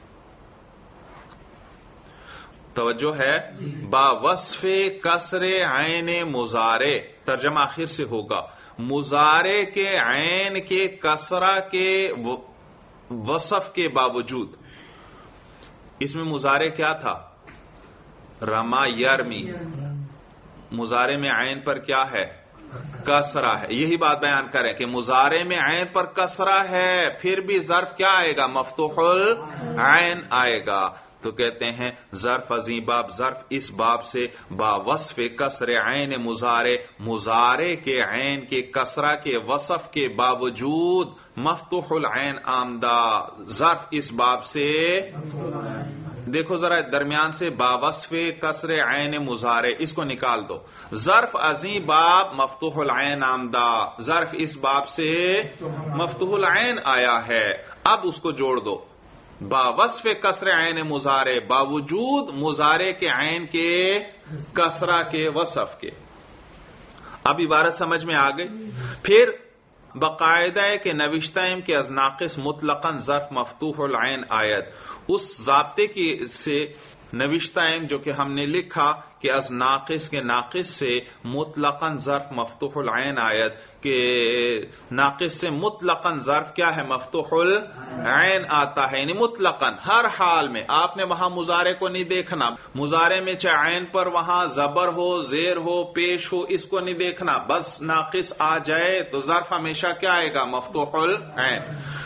Speaker 1: توجہ ہے. با وصف کسر عین مضارع. ترجمہ آخر سے ہوگا مضارع کے عین کے کسرہ کے وصف کے باوجود. اس میں مضارع کیا تھا؟ رما یرمی. مضارع میں عین پر کیا ہے؟ کسرہ ہے. یہی بات بیان کریں کہ مضارع میں عین پر کسرہ ہے پھر بھی ظرف کیا آئے گا؟ مفتوح العین آئے گا. تو کہتے ہیں ظرف عظیم باب. ظرف اس باب سے با وصف کسر عین مضارع. مضارع کے عین کے کسرہ کے وصف کے باوجود مفتوح العین آمدہ. ظرف اس باب سے دیکھو ذرا درمیان سے با وصف کسر عین مضارع اس کو نکال دو. ظرف عظیم باب مفتوح العین آمدہ. ظرف اس باب سے مفتوح العین آیا ہے. اب اس کو جوڑ دو. با وصف کسر عین مضارع باوجود مضارع کے عین کے کسرہ کے وصف کے. اب عبارت سمجھ میں آ گئی. پھر باقاعدہ ہے کہ نوشتائم کے از ناقص مطلقاً ظرف مفتوح العین آیت. اس ضابطے کی سے نوشتائم جو کہ ہم نے لکھا کہ از ناقص کے ناقص سے مطلقاً ظرف مفتوح العین آیت کہ ناقص سے مطلقاً ظرف کیا ہے؟ مفتوح العین آتا ہے. یعنی مطلقاً ہر حال میں آپ نے وہاں مضارع کو نہیں دیکھنا. مضارع میں چاہے عین پر وہاں زبر ہو زیر ہو پیش ہو اس کو نہیں دیکھنا. بس ناقص آ جائے تو ظرف ہمیشہ کیا آئے گا؟ مفتوح العین.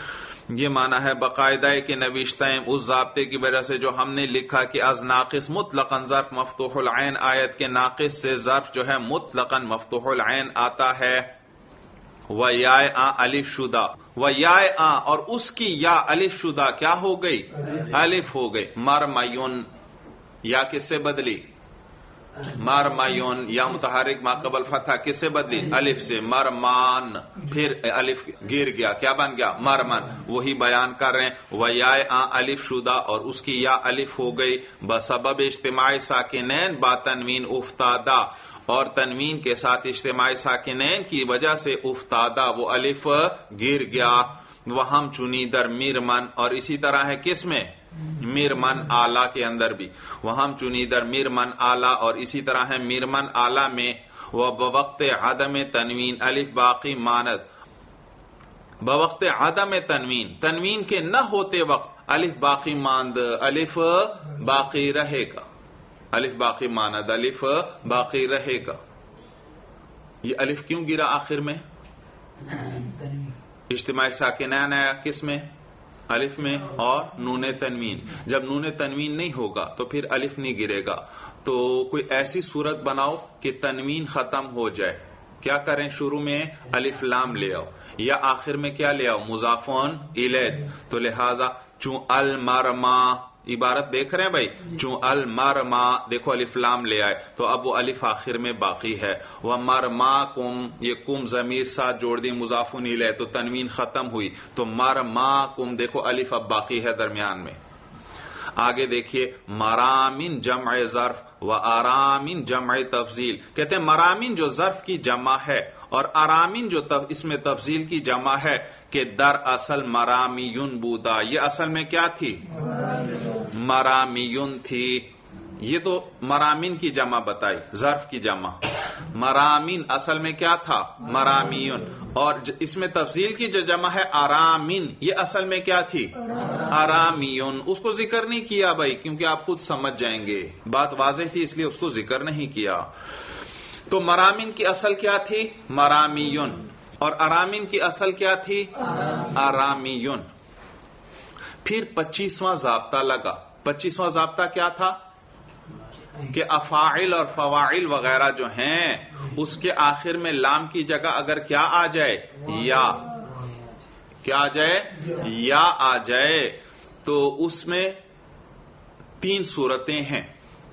Speaker 1: یہ معنی ہے باقاعدہ کہ نوشتیں اس ضابطے کی وجہ سے جو ہم نے لکھا کہ از ناقص مطلقاً ظرف مفتوح العین آیت کے ناقص سے ظرف جو ہے مطلقاً مفتوح العین آتا ہے. و یا الف شدہ و یا اور اس کی یا الف شدہ کیا ہو گئی؟ الف ہو گئی. مرمیون یا کس سے بدلی؟ مرمیون. یا متحرک ما قبل فتح کس سے بدلی؟ الف سے. مرمان پھر الف گر گیا کیا بن گیا؟ مرمن. وہی بیان کر رہے ہیں و یا الف شدہ اور اس کی یا الف ہو گئی بسبب اجتماع ساکنین با تنوین افتادہ، اور تنوین کے ساتھ اجتماع ساکنین کی وجہ سے افتادہ وہ الف گر گیا. وہ ہم چنی در میرمن، اور اسی طرح ہے کس میں؟ میرمن آلہ کے اندر بھی. وہ ہم چنی در میرمن آلہ، اور اسی طرح ہے میرمن آلہ میں. وہ بوقت عدم تنوین الف باقی ماند، بوقت عدم تنوین تنوین کے نہ ہوتے وقت الف باقی ماند، الف باقی رہے گا. الف باقی ماند، الف باقی رہے گا. یہ الف کیوں گرا آخر میں؟ اجتماع ساکنین آیا کس میں؟ الف میں. اور نون تنوین، جب نون تنوین نہیں ہوگا تو پھر الف نہیں گرے گا. تو کوئی ایسی صورت بناؤ کہ تنوین ختم ہو جائے. کیا کریں؟ شروع میں الف لام لے آؤ، یا آخر میں کیا لے آؤ؟ مضافون الیہ. تو لہذا چون المرما عبارت دیکھ رہے ہیں بھائی، چون المرما دیکھو الف لام لے آئے تو اب وہ الف آخر میں باقی ہے. ومرماکم یہ کم ضمیر ساتھ جوڑ دی مضافون الیہ تو تنوین ختم ہوئی. تو مرماکم دیکھو الف اب باقی ہے درمیان میں. آگے دیکھیے مرامین جمع ظرف و آرامین جمع تفضیل. کہتے ہیں مرامین جو ظرف کی جمع ہے اور آرامین جو اس میں تفضیل کی جمع ہے کہ در اصل مرامیون بودا. یہ اصل میں کیا تھی؟ مرامیون تھی. یہ تو مرامین کی جمع بتائی، ظرف کی جمع. مرامین اصل میں کیا تھا؟ مرامیون. اور اس میں تفضیل کی جو جمع ہے آرامین، یہ اصل میں کیا تھی؟ آرامیون. اس کو ذکر نہیں کیا بھائی کیونکہ آپ خود سمجھ جائیں گے، بات واضح تھی اس لیے اس کو ذکر نہیں کیا. تو مرامین کی اصل کیا تھی؟ مرامیون. اور آرامین کی اصل کیا تھی؟ آرامیون. پھر پچیسواں ضابطہ لگا. پچیسواں ضابطہ کیا تھا؟ کہ افاعل اور فواعل وغیرہ جو ہیں اس کے آخر میں لام کی جگہ اگر کیا آ جائے؟ یا. کیا آ جائے؟ یا آ جائے تو اس میں تین صورتیں ہیں.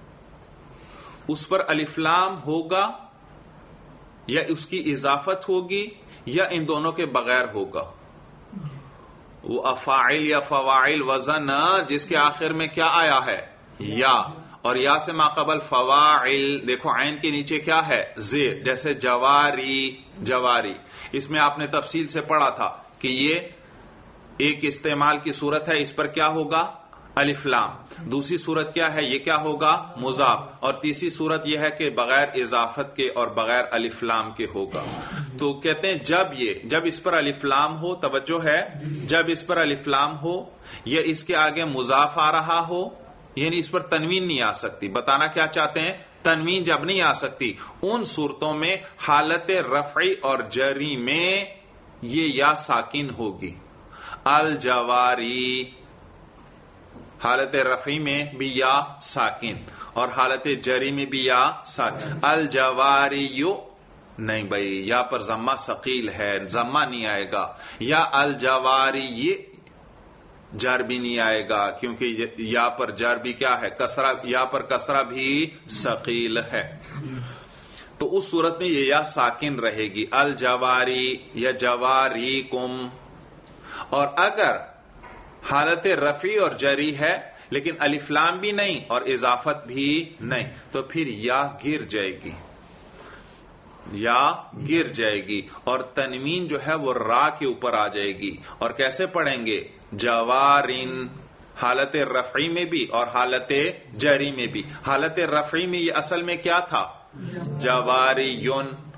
Speaker 1: اس پر الف لام ہوگا یا اس کی اضافت ہوگی یا ان دونوں کے بغیر ہوگا. وہ افاعل یا فواعل وزن جس کے آخر میں کیا آیا ہے؟ یا. اور یا سے ماقبل فواعل دیکھو عین کے نیچے کیا ہے؟ زیر. جیسے جواری، جواری اس میں آپ نے تفصیل سے پڑھا تھا کہ یہ ایک استعمال کی صورت ہے، اس پر کیا ہوگا؟ الف لام. دوسری صورت کیا ہے؟ یہ کیا ہوگا؟ مضاف. اور تیسری صورت یہ ہے کہ بغیر اضافت کے اور بغیر الف لام کے ہوگا. تو کہتے ہیں جب یہ جب اس پر الف لام ہو، توجہ ہے، جب اس پر الف لام ہو یا اس کے آگے مضاف آ رہا ہو، یعنی اس پر تنوین نہیں آ سکتی. بتانا کیا چاہتے ہیں؟ تنوین جب نہیں آ سکتی ان صورتوں میں حالت رفعی اور جری میں یہ یا ساکن ہوگی. الجواری حالت رفعی میں بھی یا ساکن اور حالت جری میں بھی یا ساکن. الجواریو نہیں بھائی، یا پر ضمہ ثقیل ہے، ضمہ نہیں آئے گا. یا الجواری یہ جر بھی نہیں آئے گا کیونکہ یا پر جر بھی کیا ہے؟ کسرہ. یا پر کسرہ بھی ثقیل ہے. تو اس صورت میں یہ یا ساکن رہے گی. الجواری یا جواریکم. اور اگر حالت رفعی اور جری ہے لیکن الف لام بھی نہیں اور اضافت بھی نہیں تو پھر یا گر جائے گی، یا گر جائے گی اور تنوین جو ہے وہ را کے اوپر آ جائے گی. اور کیسے پڑھیں گے؟ جوارن حالت رفعی میں بھی اور حالت جری میں بھی. حالت رفعی میں یہ اصل میں کیا تھا؟ جواریون.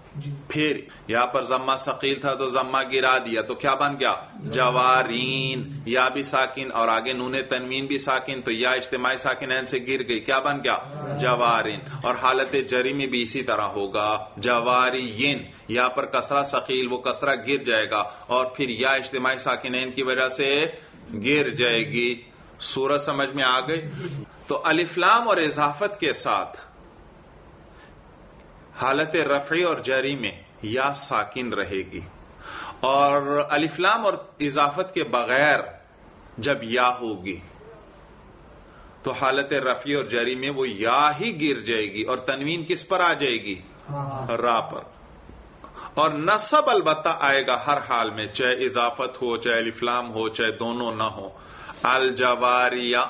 Speaker 1: پھر یہاں پر ضمہ ثقیل تھا تو ضمہ گرا دیا تو کیا بن گیا؟ جوارین. یا بھی ساکن اور آگے نون تنوین بھی ساکن تو یا اجتماعی ساکنین سے گر گئی, کیا بن گیا؟ جوارین. اور حالت جری میں بھی اسی طرح ہوگا, جوارین. یہاں پر کسرہ ثقیل, وہ کسرہ گر جائے گا اور پھر یا اجتماعی ساکنین کی وجہ سے گر جائے گی. صورت سمجھ میں آ گئی؟ تو الف لام اور اضافت کے ساتھ حالت رفعی اور جری میں یا ساکن رہے گی, اور الف لام اور اضافت کے بغیر جب یا ہوگی تو حالت رفعی اور جری میں وہ یا ہی گر جائے گی اور تنوین کس پر آ جائے گی؟ را پر. اور نصب البتہ آئے گا ہر حال میں, چاہے اضافت ہو چاہے الف لام ہو چاہے دونوں نہ ہو. الجواریہ,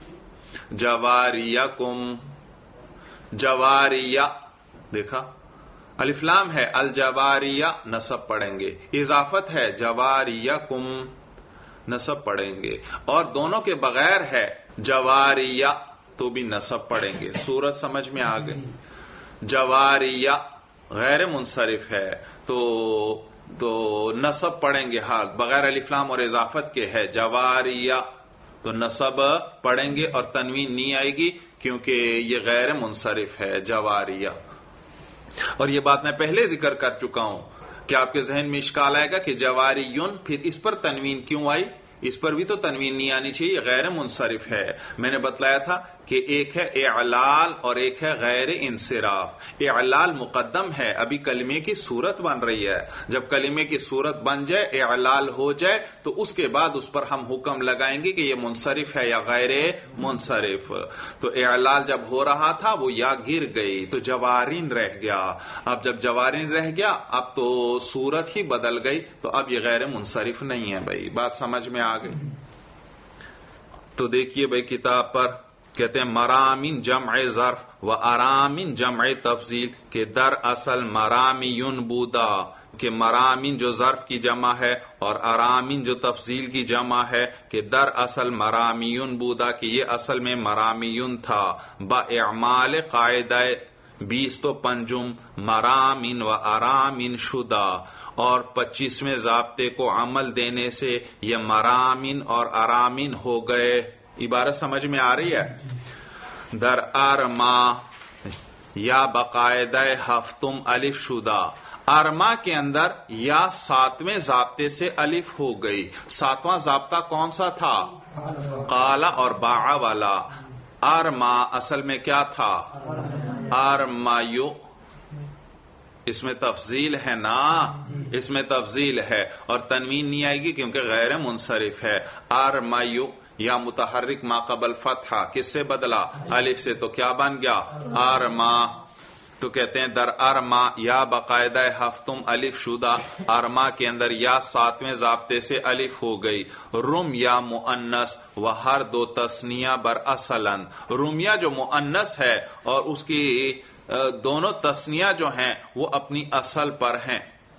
Speaker 1: جواریکم, جواریہ. دیکھا الف لام ہے الجواریہ نصب پڑھیں گے, اضافت ہے جواریکم نصب پڑھیں گے, اور دونوں کے بغیر ہے جواریہ تو بھی نصب پڑھیں گے. صورت سمجھ میں آ گئی؟ جواریہ غیر منصرف ہے تو تو نصب پڑھیں گے حال بغیر الف لام اور اضافت کے ہے جواریہ تو نصب پڑھیں گے اور تنوین نہیں آئے گی کیونکہ یہ غیر منصرف ہے جواریہ. اور یہ بات میں پہلے ذکر کر چکا ہوں کہ آپ کے ذہن میں اشکال آئے گا کہ جواریون پھر اس پر تنوین کیوں آئی؟ اس پر بھی تو تنوین نہیں آنی چاہیے, غیر منصرف ہے. میں نے بتلایا تھا کہ ایک ہے اعلال اور ایک ہے غیر انصراف. اعلال مقدم ہے, ابھی کلمے کی صورت بن رہی ہے. جب کلمے کی صورت بن جائے, اعلال ہو جائے تو اس کے بعد اس پر ہم حکم لگائیں گے کہ یہ منصرف ہے یا غیر منصرف. تو اعلال جب ہو رہا تھا وہ یا گر گئی تو جوارین رہ گیا. اب جب جوارین رہ گیا اب تو صورت ہی بدل گئی تو اب یہ غیر منصرف نہیں ہے. بھائی بات سمجھ میں آ گئی؟ تو دیکھیے بھائی کتاب پر کہتے ہیں مرامین جمع ظرف و ارامین جمع تفضیل, کہ در اصل مرامیون بودا, کہ مرامین جو ظرف کی جمع ہے اور ارامین جو تفضیل کی جمع ہے, کہ در اصل مرامیون بودا کہ یہ اصل میں مرامیون تھا. با اعمال قاعدہ بیس تو پنجم مرامین و ارامین شدہ, اور پچیسویں ضابطے کو عمل دینے سے یہ مرامین اور ارامین ہو گئے. عبارت سمجھ میں آ رہی ہے؟ در ارما یا باقاعدہ ہفتم الف شدہ, ارما کے اندر یا ساتویں ضابطے سے الف ہو گئی. ساتواں ضابطہ کون سا تھا؟ قالا اور باع والا. ارما اصل میں کیا تھا؟ ارمایو. اس میں تفضیل ہے نا, اس میں تفضیل ہے اور تنوین نہیں آئے گی کیونکہ غیر منصرف ہے. ارمایو یا متحرک ما قبل فتحہ کس سے بدلا؟ الف سے, تو کیا بن گیا؟ ارما. تو کہتے ہیں در ارما یا باقاعدہ ہفتم الف شدہ, ارما کے اندر یا ساتویں ضابطے سے الف ہو گئی. رم یا مؤنث و ہر دو تثنیہ بر اصلاً, رمیا جو مؤنث ہے اور اس کی دونوں تثنیہ جو ہیں وہ اپنی اصل پر ہیں.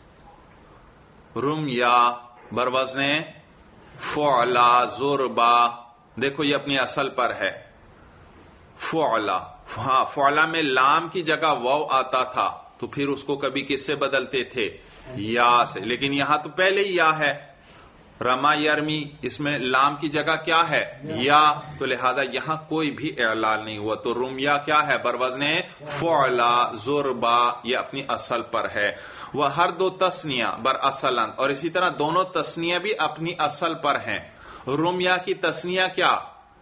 Speaker 1: رمیا بر وزن فعلا ضربا, دیکھو یہ اپنی اصل پر ہے فعلا. ہاں فعلا میں لام کی جگہ واو آتا تھا تو پھر اس کو کبھی کس سے بدلتے تھے؟ یا سے, لیکن یہاں تو پہلے ہی یا ہے. رما یرمی اس میں لام کی جگہ کیا ہے؟ یا, تو لہذا یہاں کوئی بھی اعلال نہیں ہوا. تو رمیا کیا ہے؟ بروزن فعلا ضربا, یہ اپنی اصل پر ہے. وہ ہر دو تثنیہ بر اصلاً, اور اسی طرح دونوں تثنیہ بھی اپنی اصل پر ہیں. رمیا کی تثنیہ کیا؟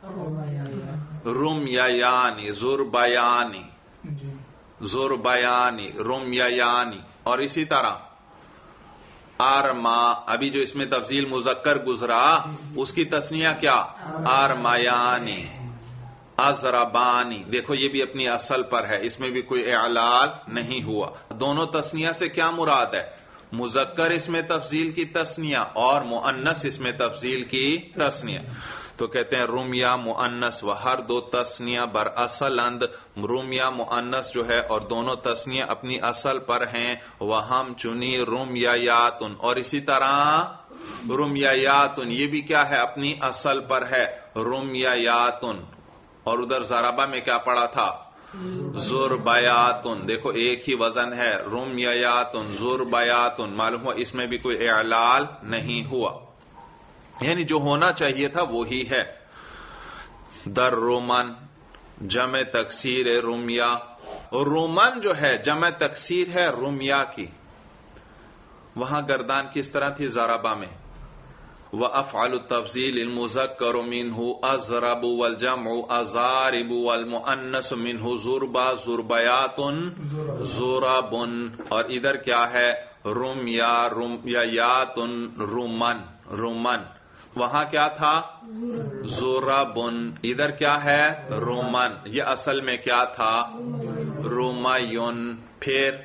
Speaker 1: رمیا یعنی ضربیانی, ضربیانی رمیا یعنی. اور اسی طرح آرما, ابھی جو اس میں تفضیل مذکر گزرا اس کی تثنیہ کیا؟ آرمایانی. ازربانی, دیکھو یہ بھی اپنی اصل پر ہے, اس میں بھی کوئی اعلال نہیں ہوا. دونوں تثنیہ سے کیا مراد ہے؟ مذکر اس میں تفضیل کی تثنیہ اور مؤنث اس میں تفضیل کی تثنیہ. تو کہتے ہیں رمیا مؤنث و ہر دو تثنیہ بر اصل اند, رمیا مؤنث جو ہے اور دونوں تثنیہ اپنی اصل پر ہیں. وہم چنی رمیا یاتن, اور اسی طرح رمیا یاتن یہ بھی کیا ہے؟ اپنی اصل پر ہے رمیا یاتن. اور ادھر ضربہ میں کیا پڑا تھا؟ زربیاتن، دیکھو ایک ہی وزن ہے، رمیاتن زربیاتن، معلوم ہوا اس میں بھی کوئی اعلال نہیں ہوا، یعنی جو ہونا چاہیے تھا وہی ہے۔ در رومن جمع تکسیر رمیا، رومن جو ہے جمع تکسیر ہے رمیا کی، وہاں گردان کس طرح تھی ضربہ میں، وَأَفْعَلُ التَّفْضِيلِ الْمُذَكَّرُ مِنْهُ أَضْرَبُ وَالْجَمْعُ أَضَارِبُ وَالْمُؤَنَّثُ مِنْهُ ضُرْبَ ضُرْبَيَاتٌ ضُرَبٌ، اور ادھر کیا ہے رمیا رمیات رمن رمن، وہاں کیا تھا ضربن، ادھر کیا ہے رومن، یہ اصل میں کیا تھا رومیون، پھر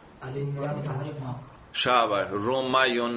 Speaker 1: شاباش رومیون۔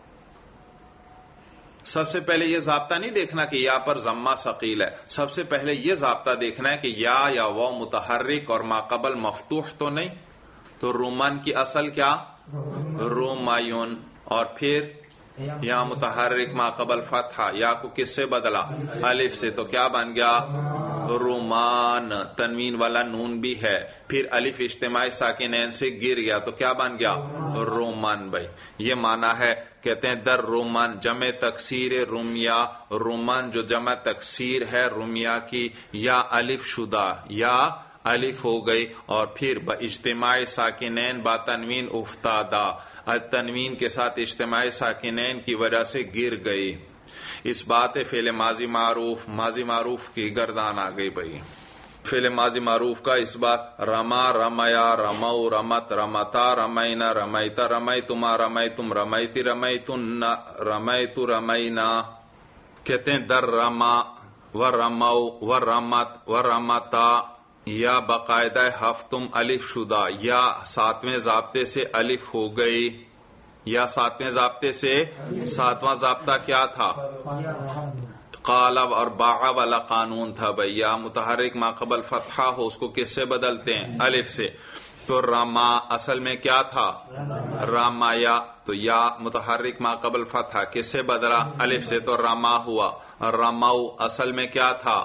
Speaker 1: سب سے پہلے یہ ضابطہ نہیں دیکھنا کہ یا پر ضمہ ثقیل ہے، سب سے پہلے یہ ضابطہ دیکھنا ہے کہ یا یا واو متحرک اور ماقبل مفتوح تو نہیں، تو رومن کی اصل کیا رومیون، اور پھر یا متحرک ماقبل فتحہ، یا کو کس سے بدلا الف سے، تو کیا بن گیا رومان، تنوین والا نون بھی ہے، پھر الف اجتماعی ساکنین سے گر گیا تو کیا بن گیا رومن۔ بھائی یہ معنی ہے، کہتے ہیں در رومن جمع تکسیر رمیا، رومن جو جمع تکسیر ہے رمیا کی، یا الف شدہ یا الف ہو گئی، اور پھر با اجتماع ساکنین با تنوین افتادہ، تنوین کے ساتھ اجتماع ساکنین کی وجہ سے گر گئی، اس بات فعل ماضی معروف، ماضی معروف کی گردان آ گئی۔ بھائی فعل ماضی معروف کا اس بات، رما رمیا رمو رمت رمتا رمینا رمیتا رمیتما رمیتم رمیتی رمیتن رمیت رمینا، کہتے ہیں در رما و رمو و رمت و رمتا، یا باقاعدہ ہفتم الف شدہ، یا ساتویں ضابطے سے الف ہو گئی، یا ساتویں ضابطے سے، ساتواں ضابطہ کیا تھا قالب اور باغ والا قانون تھا بھائی، یا متحرک ماقبل فتحہ ہو اس کو کس سے بدلتے ہیں الف سے، تو رما اصل میں کیا تھا رامایا، تو یا متحرک ماقبل فتحہ کس سے بدلا الف سے، تو رما ہوا، رمو اصل میں کیا تھا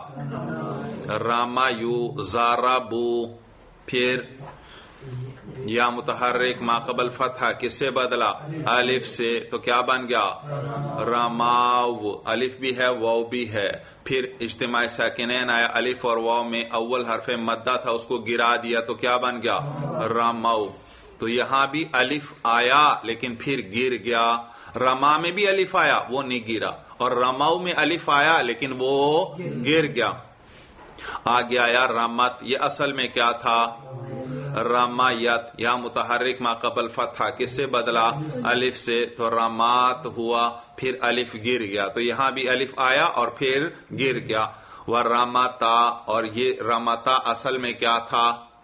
Speaker 1: رامایو ضربو، پھر یا متحرک ماقبل فتحہ کس سے بدلا الف سے، تو کیا بن گیا رماو، الف بھی ہے واو بھی ہے، پھر اجتماع ساکنین آیا، الف اور واو میں اول حرف مدہ تھا اس کو گرا دیا تو کیا بن گیا رماو، تو یہاں بھی الف آیا لیکن پھر گر گیا، رما میں بھی الف آیا وہ نہیں گرا، اور رماو میں الف آیا لیکن وہ گر گیا۔ آگے آیا رمت، یہ اصل میں کیا تھا رمایت، یا متحرک ماقبل فتحہ کس سے بدلا الف سے، تو رمات ہوا، پھر الف گر گیا، تو یہاں بھی الف آیا اور پھر گر گیا، ورمتا، اور یہ رمتا اصل میں کیا تھا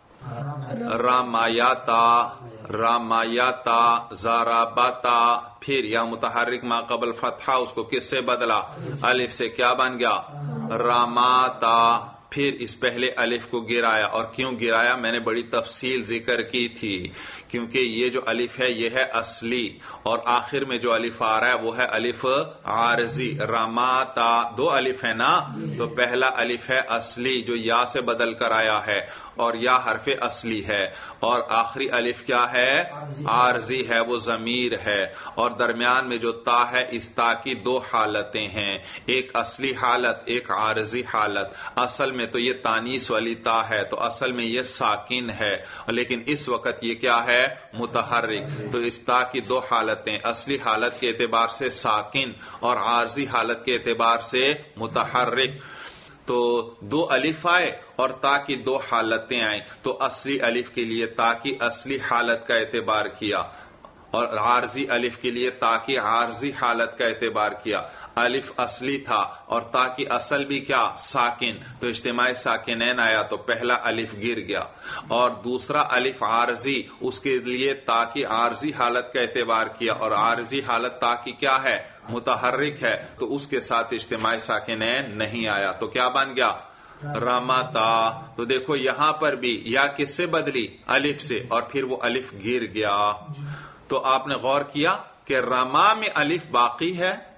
Speaker 1: رمایتا رمایتا ضربتا، پھر یا متحرک ماقبل فتحہ اس کو کس سے بدلا الف سے، کیا بن گیا رماتا، پھر اس پہلے الف کو گرایا، اور کیوں گرایا میں نے بڑی تفصیل ذکر کی تھی، کیونکہ یہ جو الف ہے یہ ہے اصلی، اور آخر میں جو الف آ رہا ہے وہ ہے الف عارضی، رماتا دو الف ہے نا، تو پہلا الف ہے اصلی جو یا سے بدل کر آیا ہے، اور یا حرف اصلی ہے، اور آخری الف کیا ہے عارضی ہے، وہ ضمیر ہے، اور درمیان میں جو تا ہے اس تا کی دو حالتیں ہیں، ایک اصلی حالت ایک عارضی حالت، اصل میں تو یہ تانیث والی تا ہے تو اصل میں یہ ساکن ہے، لیکن اس وقت یہ کیا ہے متحرک، تو اس تا کی دو حالتیں، اصلی حالت کے اعتبار سے ساکن اور عارضی حالت کے اعتبار سے متحرک، تو دو الف آئے اور تا کی دو حالتیں آئیں، تو اصلی الف کے لیے تا کی اصلی حالت کا اعتبار کیا، اور عارضی الف کے لیے تا کی عارضی حالت کا اعتبار کیا، الف اصلی تھا اور تا کی اصل بھی کیا ساکن، تو اجتماع ساکنین آیا تو پہلا الف گر گیا، اور دوسرا الف عارضی اس کے لیے تا کی عارضی حالت کا اعتبار کیا، اور عارضی حالت تا کی کیا ہے متحرک ہے، تو اس کے ساتھ اجتماع ساکنین نہیں آیا، تو کیا بن گیا رمتا، تو دیکھو یہاں پر بھی یا کس سے بدلی الف سے، اور پھر وہ الف گر گیا، تو آپ نے غور کیا کہ رما میں الف باقی ہے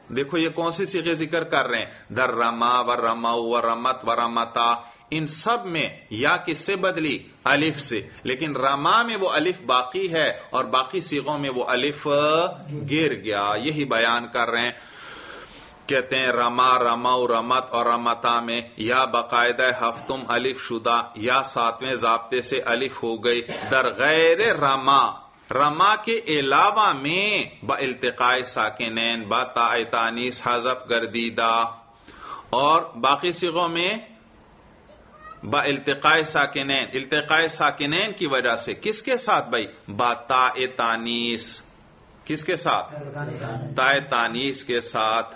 Speaker 1: دیکھو یہ کون سی صیغے ذکر کر رہے ہیں؟ در رما و رمو و رمت و رمتا، ان سب میں یا کس سے بدلی؟ الف سے، لیکن رما میں وہ الف باقی ہے اور باقی صیغوں میں وہ الف گر گیا. یہی بیان کر رہے ہیں. کہتے ہیں رما رمو رمت اور رمتا میں یا باقاعدہ ہفتم الف شدہ یا ساتویں ضابطے سے الف ہو گئی. در غیر رما، رما کے علاوہ میں با التقاء ساکنین با تاء تانیث حذف گردیدہ، اور باقی صیغوں میں با التقاء ساکنین، التقاء ساکنین کی وجہ سے کس کے ساتھ بھائی؟ با تاء تانیث. کس کے ساتھ؟ تاء تانیث کے ساتھ.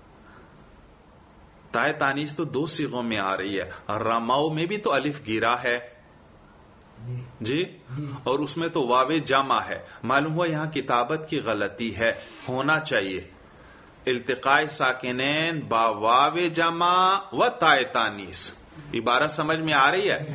Speaker 1: تاء تانیث تو دو صیغوں میں آ رہی ہے. رمو میں بھی تو الف گرا ہے جی، اور اس میں تو واو جمع ہے. معلوم ہوا یہاں کتابت کی غلطی ہے، ہونا چاہیے التقاء ساکنین با واو جمع و تاء تانیث. عبارت سمجھ میں آ رہی ہے؟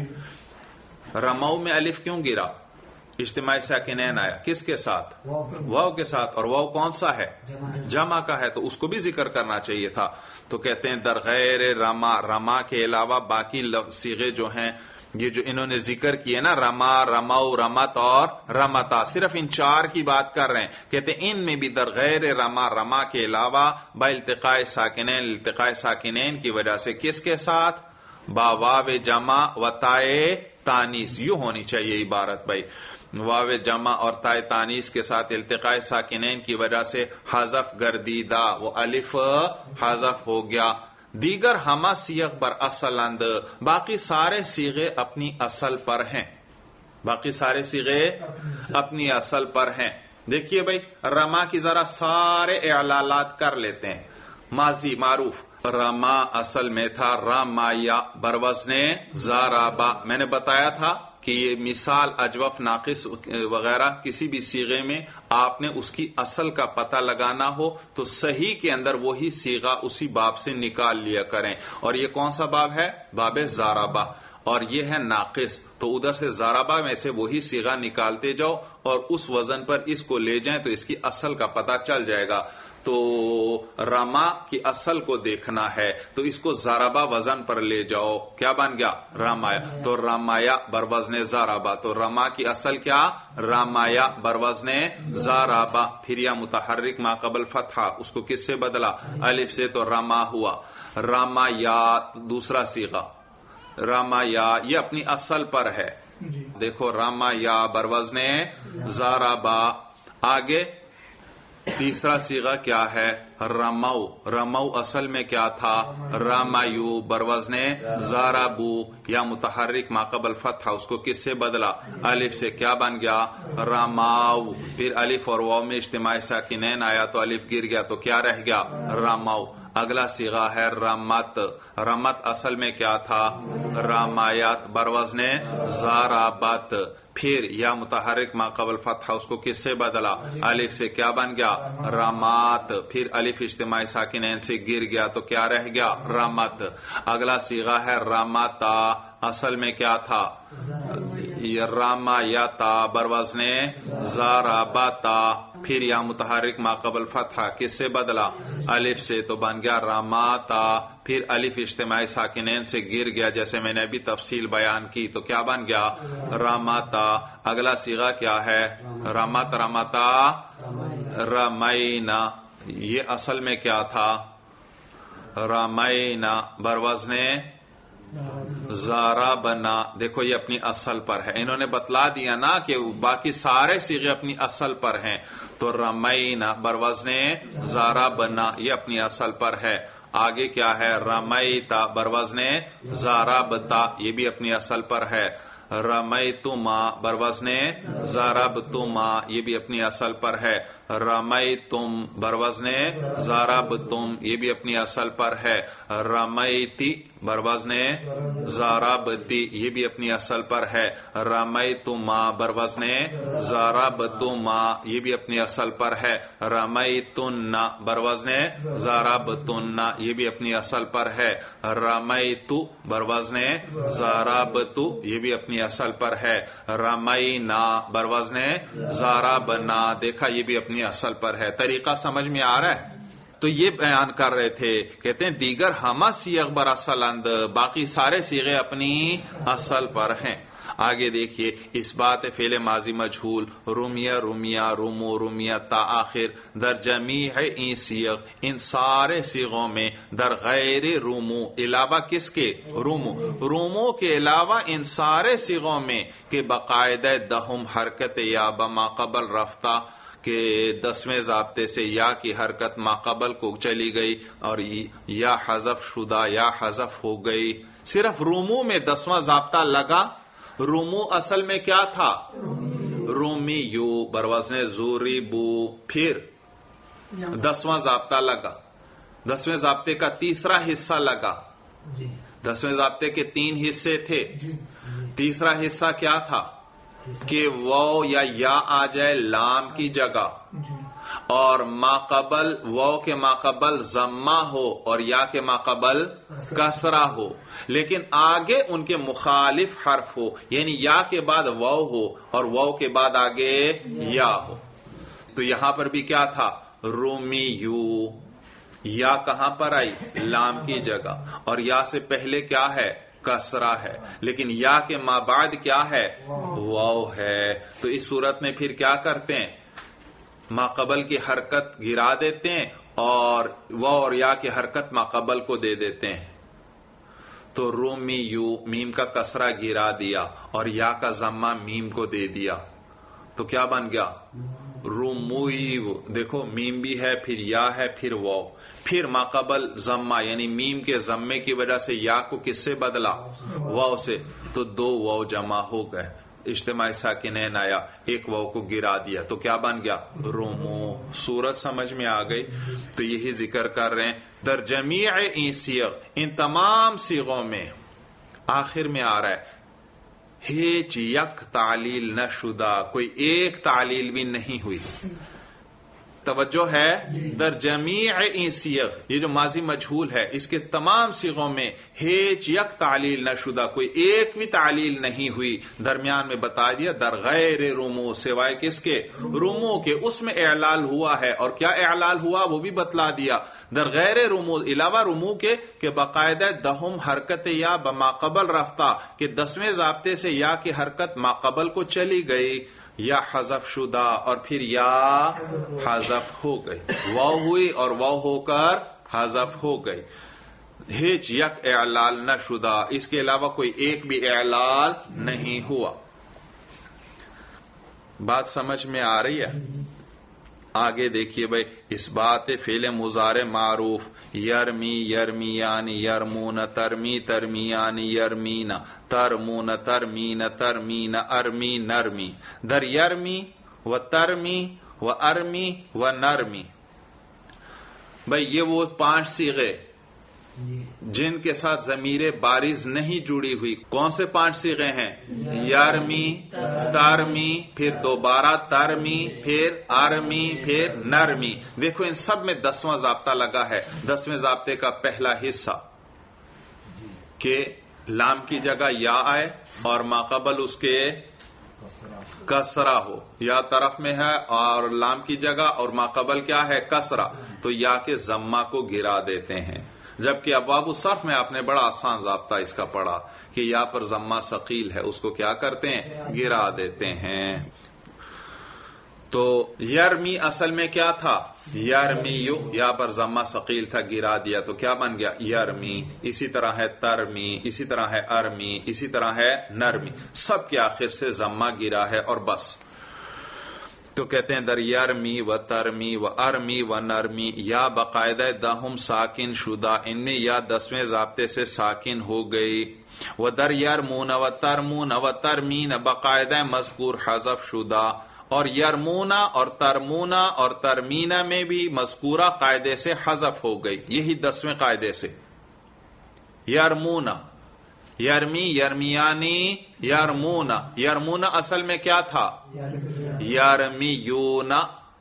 Speaker 1: رمو میں الف کیوں گرا؟ اجتماع ساکنین آیا کس کے ساتھ؟ واو کے ساتھ، اور واو کون سا ہے؟ جمع کا ہے، تو اس کو بھی ذکر کرنا چاہیے تھا. تو کہتے ہیں در غیر رما، رما کے علاوہ باقی صیغے جو ہیں یہ جو انہوں نے ذکر کیے نا، رما رمو رمت اور رمتا، صرف ان چار کی بات کر رہے ہیں. کہتے ہیں ان میں بھی در غیر رما، رما کے علاوہ با التقاء ساکنین، التقاء ساکنین کی وجہ سے کس کے ساتھ؟ با واو جمع و تاء تانیث. یوں ہونی چاہیے عبارت بھائی، واو جمع اور تاء تانیث کے ساتھ التقاء ساکنین کی وجہ سے حذف گردیدہ، وہ الف حذف ہو گیا. دیگر ہما صیغ بر اصل اند، باقی سارے صیغے اپنی اصل پر ہیں. باقی سارے صیغے اپنی اصل پر ہیں. دیکھیے بھائی رما کی ذرا سارے اعلالات کر لیتے ہیں. ماضی معروف، رما اصل میں تھا رامایا بروزن زارابا. میں نے بتایا تھا کہ یہ مثال اجوف ناقص وغیرہ کسی بھی صیغے میں آپ نے اس کی اصل کا پتہ لگانا ہو تو صحیح کے اندر وہی صیغہ اسی باب سے نکال لیا کریں. اور یہ کون سا باب ہے؟ باب زارابا، اور یہ ہے ناقص، تو ادھر سے زارابا میں سے وہی صیغہ نکالتے جاؤ اور اس وزن پر اس کو لے جائیں تو اس کی اصل کا پتہ چل جائے گا. تو رما کی اصل کو دیکھنا ہے تو اس کو زارابا وزن پر لے جاؤ، کیا بن گیا؟ رامایا. تو رامایا بروزن زارابا، تو رما کی اصل کیا؟ رامایا بروزن زارابا. پھر یا متحرک ما قبل فتحہ، اس کو کس سے بدلا؟ الف سے، تو رما ہوا. رامایا دوسرا صیغہ، رامایا یہ اپنی اصل پر ہے. دیکھو رامایا بروزن زارابا. آگے تیسرا صیغہ کیا ہے؟ رمو. رمو اصل میں کیا تھا؟ رامایو بروزن زارابو، یا متحرک ما قبل فتحہ، اس کو کس سے بدلا؟ الف سے، کیا بن گیا؟ راماو. پھر الف اور واو میں اجتماع ساکنین آیا تو الف گر گیا تو کیا رہ گیا؟ راماو. اگلا صیغہ ہے رمت. رمت اصل میں کیا تھا؟ رامایات بروزن زارابت. پھر یا متحرک ما قبل فتحہ، اس کو کس سے بدلا؟ الف سے، کیا بن گیا؟ رامات. پھر الف اجتماع ساکنین سے گر گیا تو کیا رہ گیا؟ رمت. اگلا صیغہ ہے رامتا. اصل میں کیا تھا؟ رامایتا بروزن زارابتا. پھر یا متحرک ما قبل فتحہ کس سے بدلا؟ الف سے، تو بن گیا راماتا. پھر الف اجتماع ساکنین سے گر گیا جیسے میں نے ابھی تفصیل بیان کی تو کیا بن گیا؟ راماتا. اگلا صیغہ کیا ہے؟ رمت رمتا رمینا. یہ اصل میں کیا تھا؟ رمینا بروزن زارابنا. دیکھو یہ اپنی اصل پر ہے. انہوں نے بتلا دیا نا کہ باقی سارے صیغے اپنی اصل پر ہیں. تو رمینا بروزن زارابنا یہ اپنی اصل پر ہے. آگے کیا ہے؟ رمیتا بروزن زارابتا یہ بھی اپنی اصل پر ہے. رمیتما بروزن زاربتما یہ بھی اپنی اصل پر ہے. رمیتم بروزن زاربتم یہ بھی اپنی اصل پر ہے. رمیتی بروزن زاربتی یہ بھی اپنی اصل پر ہے. رمیتما بروزن زاربتما یہ بھی اپنی اصل پر ہے. رمیتن بروزن زاربتن یہ بھی اپنی اصل پر ہے. رمیتو بروزن زاربتو یہ بھی اپنی اصل پر ہے. رمینا بروزن زاربنا دیکھا یہ بھی اپنی اصل پر ہے. طریقہ سمجھ میں آ رہا ہے؟ تو یہ بیان کر رہے تھے، کہتے ہیں دیگر ہما سیغ بر اصلند، باقی سارے سیغے اپنی اصل پر ہیں۔ آگے دیکھیے اس بات فعل ماضی مجھول رومیہ رومیہ رومو رومیہ تا آخر در جمیع این سیغ، ان سارے سیغوں میں، در غیر رومو علاوہ کس کے؟ رومو، رومو کے علاوہ ان سارے سیغوں میں کہ باقاعدہ دہم حرکت یا بما قبل رفتہ، کہ دسویں ضابطے سے یا کی حرکت ماقبل کو چلی گئی اور یا حذف شدہ یا حذف ہو گئی۔ صرف رومو میں دسواں ضابطہ لگا۔ رومو اصل میں کیا تھا؟ رومی یو بروزن زوری بو، پھر دسواں ضابطہ لگا، دسویں ضابطے کا تیسرا حصہ لگا۔ دسویں ضابطے کے تین حصے تھے، تیسرا حصہ کیا تھا؟ کہ واو یا یا آ جائے لام کی جگہ اور ماقبل واو کے ماقبل ضمہ ہو اور یا کے ماقبل کسرہ ہو، لیکن آگے ان کے مخالف حرف ہو، یعنی یا کے بعد واو ہو اور واو کے بعد آگے یا ہو۔ تو یہاں پر بھی کیا تھا؟ رومی یو، یا کہاں پر آئی؟ لام کی جگہ، اور یا سے پہلے کیا ہے؟ کسرہ ہے، لیکن یا کے ما بعد کیا ہے؟ واو ہے۔ تو اس صورت میں پھر کیا کرتے ہیں؟ ماقبل کی حرکت گرا دیتے ہیں اور واو اور یا کی حرکت ماقبل کو دے دیتے ہیں۔ تو رومی یو، میم کا کسرہ گرا دیا اور یا کا ضمہ میم کو دے دیا، تو کیا بن گیا؟ روموی۔ دیکھو میم بھی ہے، پھر یا ہے، پھر واو، پھر ماقبل ضمہ، یعنی میم کے ضمے کی وجہ سے یا کو کس سے بدلا؟ واو سے، تو دو واو جمع ہو گئے، اجتماعی ساکنین آیا، ایک واو کو گرا دیا، تو کیا بن گیا؟ رومو۔ صورت سمجھ میں آ گئی؟ تو یہی ذکر کر رہے ہیں در جمیع این سیغ، ان تمام سیغوں میں آخر میں آ رہا ہے ہیچ یک تعلیل نہ شدہ، کوئی ایک تعلیل بھی نہیں ہوئی۔ توجہ ہے؟ در جمیع این سیغ، یہ جو ماضی مجھول ہے اس کے تمام سیغوں میں ہیچ یک تعلیل نہ شدہ، کوئی ایک بھی تعلیل نہیں ہوئی۔ درمیان میں بتا دیا در غیر رومو، سوائے کس کے؟ رومو کے، اس میں اعلال ہوا ہے، اور کیا اعلال ہوا وہ بھی بتلا دیا۔ در غیر رومو، علاوہ رومو کے کہ باقاعدہ دہم حرکت یا بماقبل رفتہ، کہ دسویں ضابطے سے یا کی حرکت ماقبل کو چلی گئی، یا حذف شدہ اور پھر یا حذف ہو گئی، واو ہوئی اور واو ہو کر حذف ہو گئی۔ ہیچ یک اعلال نہ شدہ، اس کے علاوہ کوئی ایک بھی اعلال نہیں ہوا۔ بات سمجھ میں آ رہی ہے؟ آگے دیکھیے بھائی، اس بات فعل مضارع معروف یرمی یرمیان یرمون ترمی ترمیان یرمین ترمون ترمین ترمین ارمی نرمی، در یرمی و ترمی و ارمی و نرمی، بھائی یہ وہ پانچ صیغے جن کے ساتھ ضمیر بارز نہیں جڑی ہوئی۔ کون سے پانچ صیغے ہیں؟ یرمی، ترمی، پھر دوبارہ ترمی، پھر ارمی، پھر نرمی۔ دیکھو ان سب میں دسواں ضابطہ لگا ہے، دسویں ضابطے کا پہلا حصہ کہ لام کی جگہ یا آئے اور ماقبل اس کے کسرہ ہو، یا طرف میں ہے اور لام کی جگہ اور ماقبل کیا ہے؟ کسرہ، تو یا کے ضمہ کو گرا دیتے ہیں۔ جبکہ ابواب الصرف میں آپ نے بڑا آسان ضابطہ اس کا پڑھا کہ یا پر ضمہ ثقیل ہے، اس کو کیا کرتے ہیں؟ گرا دیتے ہیں۔ تو یرمی اصل میں کیا تھا؟ یرمی یو، یا پر ضمہ ثقیل تھا، گرا دیا تو کیا بن گیا؟ یرمی۔ اسی طرح ہے ترمی، اسی طرح ہے ارمی، اسی طرح ہے نرمی، سب کے آخر سے ضمہ گرا ہے اور بس۔ تو کہتے ہیں در یرمی و ترمی و ارمی و نرمی، یا باقاعدہ دہم ساکن شدہ، ان میں یا دسویں ضابطے سے ساکن ہو گئی۔ و در یرمون و ترمون و ترمین، باقاعدہ مذکور حذف شدہ، اور یرمونا اور ترمونا اور ترمینا میں بھی مذکورہ قاعدے سے حذف ہو گئی، یہی دسویں قاعدے سے۔ یرمونا، یرمی، یرمیانی، یرمونا، یرمونا اصل میں کیا تھا؟ یرمیونا،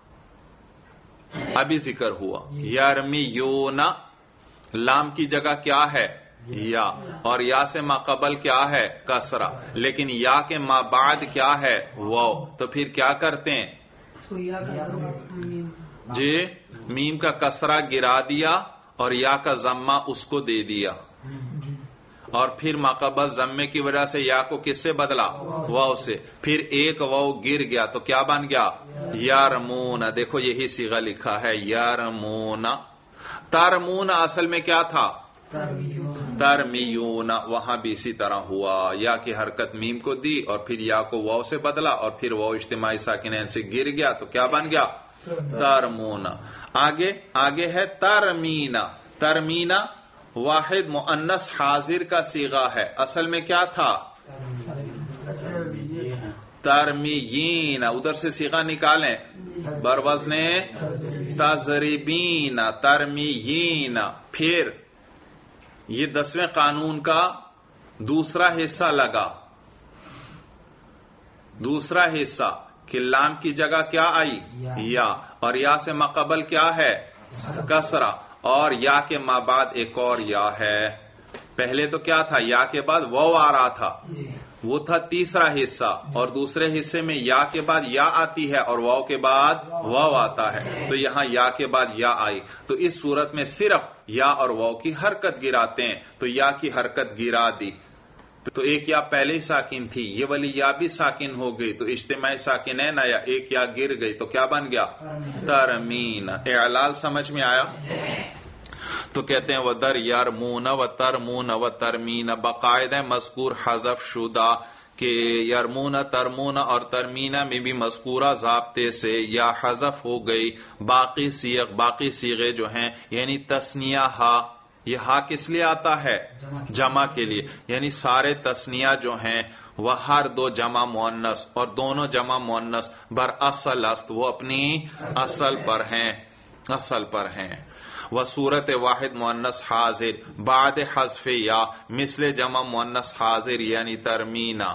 Speaker 1: ابھی ذکر ہوا یرمیونا، لام کی جگہ کیا ہے؟ یا، اور یا سے ما قبل کیا ہے؟ کسرہ، لیکن یا کے ما بعد کیا ہے؟ واو، تو پھر کیا کرتے ہیں؟ جی میم کا کسرہ گرا دیا اور یا کا ضمہ اس کو دے دیا، اور پھر ماقبل ضمے کی وجہ سے یا کو کس سے بدلا؟ واو سے، پھر ایک واو گر گیا تو کیا بن گیا؟ یارمون. دیکھو یہی صیغہ لکھا ہے یارمون. ترمون اصل میں کیا تھا؟ ترمیون. وہاں بھی اسی طرح ہوا، یا کی حرکت میم کو دی اور پھر یا کو واو سے بدلا اور پھر واو اجتماعی ساکنین سے گر گیا تو کیا بن گیا؟ ترمون. آگے آگے ہے ترمینا. ترمینا واحد مؤنث حاضر کا صیغہ ہے، اصل میں کیا تھا؟ ترمیین. ادھر سے صیغہ نکالیں، بروزن تضربین. ترمیین. پھر یہ دسویں قانون کا دوسرا حصہ لگا. دوسرا حصہ کہ لام کی جگہ کیا آئی؟ یا. اور یا سے مقبل کیا ہے؟ کسرہ. اور یا کے ما بعد ایک اور یا ہے. پہلے تو کیا تھا؟ یا کے بعد واو آ رہا تھا، وہ تھا تیسرا حصہ، اور دوسرے حصے میں یا کے بعد یا آتی ہے اور واو کے بعد واو آتا ہے. تو یہاں یا کے بعد یا آئی، تو اس صورت میں صرف یا اور واو کی حرکت گراتے ہیں. تو یا کی حرکت گرا دی تو ایک یا پہلے ہی ساکن تھی، یہ والی یا بھی ساکن ہو گئی، تو اجتماعی ساکن ہے نا، یا ایک یا گر گئی تو کیا بن گیا؟ ترمین. اعلال سمجھ میں آیا؟ تو کہتے ہیں وَدَرْ يَرْمُونَ وَتَرْمُونَ وَتَرْمِينَ. باقاعدہ مذکور حذف شدہ کہ یرمون ترمون اور ترمینہ میں بھی مذکورہ ضابطے سے یا حذف ہو گئی. باقی صیغ باقی صیغے جو ہیں یعنی تثنیہ ہا، یہ ہا کس لیے آتا ہے؟ جمع کے لیے. یعنی سارے تثنیہ جو ہیں وہ ہر دو جمع مؤنث اور دونوں جمع مؤنث بر اصل است، وہ اپنی اصل پر ہیں، اصل پر ہیں. وصورت واحد مؤنث حاضر بعد حذف یا مثل جمع مؤنث حاضر یعنی ترمینا.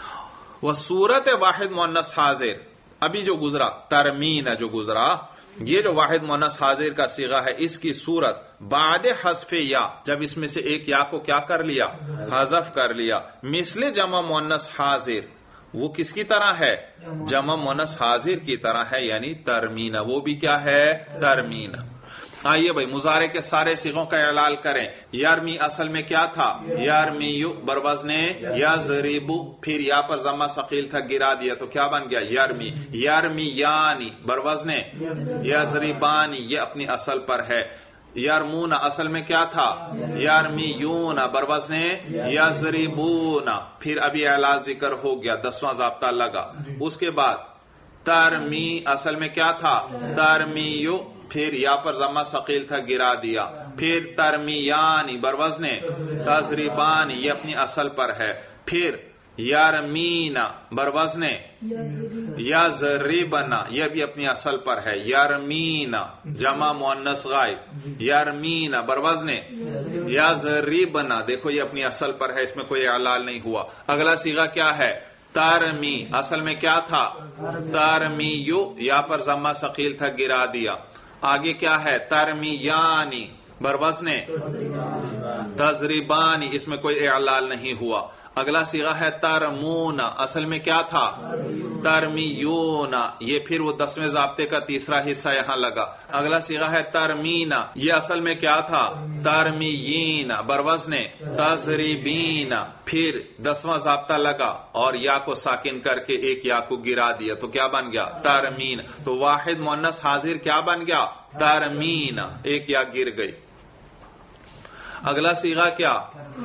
Speaker 1: وصورت واحد مؤنث حاضر ابھی جو گزرا، ترمینا جو گزرا، یہ جو واحد مؤنث حاضر کا صیغہ ہے، اس کی صورت بعد حذف یا، جب اس میں سے ایک یا کو کیا کر لیا؟ حذف کر لیا. مثل جمع مؤنث حاضر، وہ کس کی طرح ہے؟ جمع مؤنث حاضر کی طرح ہے، یعنی ترمینا. وہ بھی کیا ہے؟ ترمینا. آئیے بھائی مضارع کے سارے صیغوں کا اعلال کریں. یارمی اصل میں کیا تھا؟ یارمیو بروزن یضربو، پھر یا پر ضمہ ثقیل تھا گرا دیا تو کیا بن گیا؟ یارمی. یارمیانی بروزن یضربانی، یہ اپنی اصل پر ہے. یارمون اصل میں کیا تھا؟ یارمیون بروزن یضربون. پھر ابھی اعلال ذکر ہو گیا، دسواں ضابطہ لگا. اس کے بعد ترمی اصل میں کیا تھا؟ ترمیو، پھر یا پر ضمہ ثقیل تھا گرا دیا. پھر ترمیانی بروزن تضربانی، یہ اپنی اصل پر ہے. پھر یارمینا بروزن یضربنا، یہ بھی اپنی اصل پر ہے. یارمینا جمع مؤنث غائب، یارمینا بروزن یضربنا، دیکھو یہ اپنی اصل پر ہے، اس میں کوئی اعلال نہیں ہوا. اگلا صیغہ کیا ہے؟ ترمی اصل میں کیا تھا؟ ترمیو، یا پر ضمہ ثقیل تھا گرا دیا. آگے کیا ہے؟ ترمیانی بروزن تضربانی، اس میں کوئی اعلال نہیں ہوا. اگلا صیغہ ہے ترمون، اصل میں کیا تھا؟ ترمیون، یہ پھر وہ دسویں ضابطے کا تیسرا حصہ یہاں لگا. اگلا صیغہ ہے ترمینا، یہ اصل میں کیا تھا؟ ترمیین بروزن تضربین. پھر دسواں ضابطہ لگا اور یا کو ساکن کر کے ایک یا کو گرا دیا تو کیا بن گیا؟ ترمین. تو واحد مؤنث حاضر کیا بن گیا؟ ترمین، ایک یا گر گئی. اگلا صیغہ کیا؟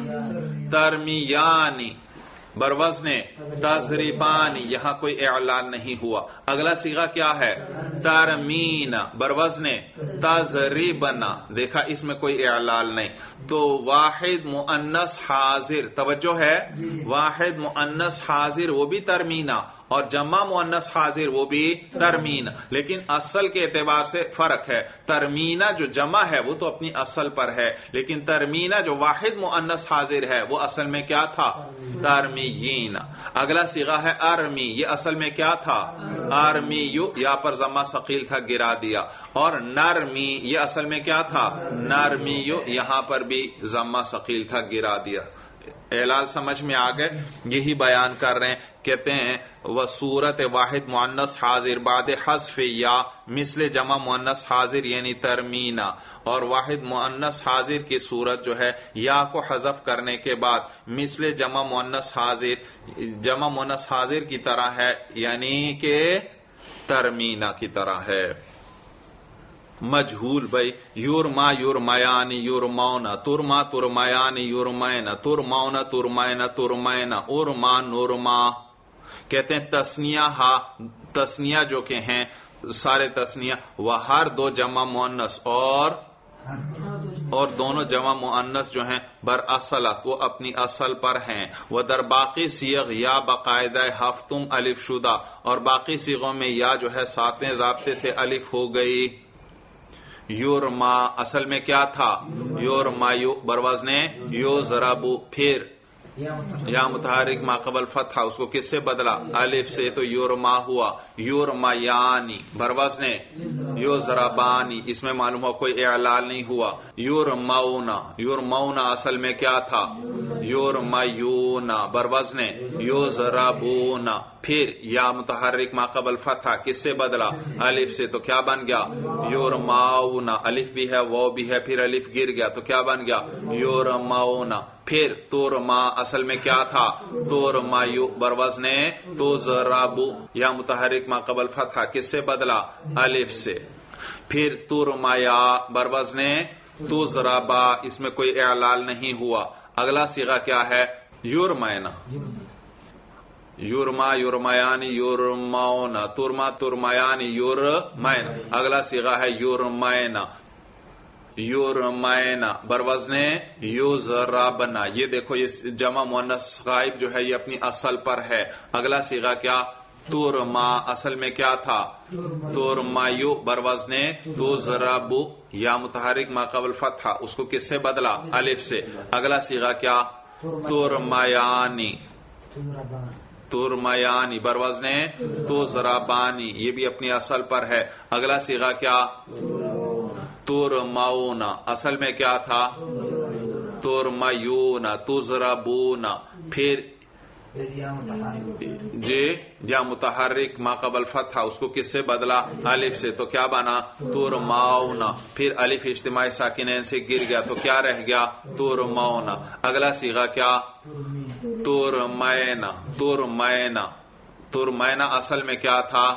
Speaker 1: ترمیانی بروزن تضربانی، یہاں کوئی اعلان نہیں ہوا. اگلا صیغہ کیا ہے؟ ترمین بروزن تضربنا، دیکھا اس میں کوئی اعلان نہیں. تو واحد مؤنث حاضر، توجہ ہے، واحد مؤنث حاضر وہ بھی ترمینا اور جمع مؤنث حاضر وہ بھی ترمین، لیکن اصل کے اعتبار سے فرق ہے. ترمینا جو جمع ہے وہ تو اپنی اصل پر ہے، لیکن ترمینا جو واحد مؤنث حاضر ہے وہ اصل میں کیا تھا؟ ترمیین. اگلا صیغہ ہے ارمی، یہ اصل میں کیا تھا؟ ارمیو، یا پر ضمہ ثقیل تھا گرا دیا. اور نرمی، یہ اصل میں کیا تھا؟ نرمیو، یہاں پر بھی ضمہ ثقیل تھا گرا دیا. اعلال سمجھ میں آ گئے؟ یہی بیان کر رہے ہیں، کہتے ہیں وہ صورت واحد مؤنث حاضر بعد حذف یا مثل جمع مؤنث حاضر یعنی ترمینا، اور واحد مؤنث حاضر کی صورت جو ہے یا کو حذف کرنے کے بعد مثل جمع مؤنث حاضر جمع مؤنث حاضر کی طرح ہے، یعنی کہ ترمینا کی طرح ہے۔ مجہول بھائی یورما یورمیان یورمونا، ترما ترمیان یورمین، ترمونا ترمین ترمین، ارما نرما۔ کہتے ہیں تسنیہ ہا، تسنیہ جو کہ ہیں سارے تسنیہ، وہ ہر دو جمع مؤنث اور اور دونوں جمع مؤنث جو ہیں بر اصل وہ اپنی اصل پر ہیں، وہ در باقی صیغ یا باقاعدہ ہفتم الف شدہ، اور باقی صیغوں میں یا جو ہے ساتویں ضابطے سے الف ہو گئی۔ یورما اصل میں کیا تھا؟ یورما یو بروزن یو ضربو، پھر یا متحرک ما قبل فتحہ، اس کو کس سے بدلا؟ الف سے، تو یورما ہوا۔ یورما یانی بروزن یو ضربانی، اس میں معلوم ہوا کوئی اعلال نہیں ہوا۔ یورمونا، یورمونا اصل میں کیا تھا؟ یورمیونا بروزن یو ضربونا، پھر یا متحرک ما قبل فتحہ کس سے بدلا؟ الف سے، تو کیا بن گیا؟ یورماؤنا، الف بھی ہے وہ بھی ہے، پھر الف گر گیا تو کیا بن گیا؟ یورماؤنا۔ پھر تورما اصل میں کیا تھا؟ تورما یو بروزن تو ضربو، یا متحرک ما قبل فتحہ کس سے بدلا؟ الف سے۔ پھر تورمایا بروزن تو ضربا، اس میں کوئی اعلال نہیں ہوا۔ اگلا صیغہ کیا ہے؟ یورمینا، یورما یورمیان یورمونا، ترما ترمیان یورمین۔ اگلا صیغہ ہے یورمینا، یورمینا بروزن یوزرابنا۔ یہ دیکھو یہ جمع مؤنث غائب جو ہے یہ اپنی اصل پر ہے۔ اگلا صیغہ کیا؟ تورما اصل میں کیا تھا؟ تورمایو بروزن توزرابو، یا متحرک ما قبل فتحہ، اس کو کس سے بدلا؟ الف سے۔ اگلا صیغہ کیا؟ تورمیانی، تورمیانی بروزن توزرابانی، یہ بھی اپنی اصل پر ہے۔ اگلا صیغہ کیا؟ تورماؤنا، اصل میں کیا تھا؟ تورمیونا تضربونا، پھر جی یا متحرک ما قبل فتحہ، اس کو کس سے بدلا؟ الف سے، تو کیا بنا؟ تورماؤنا، پھر الف اجتماعی ساکنین سے گر گیا تو کیا رہ گیا؟ تورماؤنا۔ اگلا صیغہ کیا؟ تورمینا، تورمینا، تورمینا اصل میں کیا تھا؟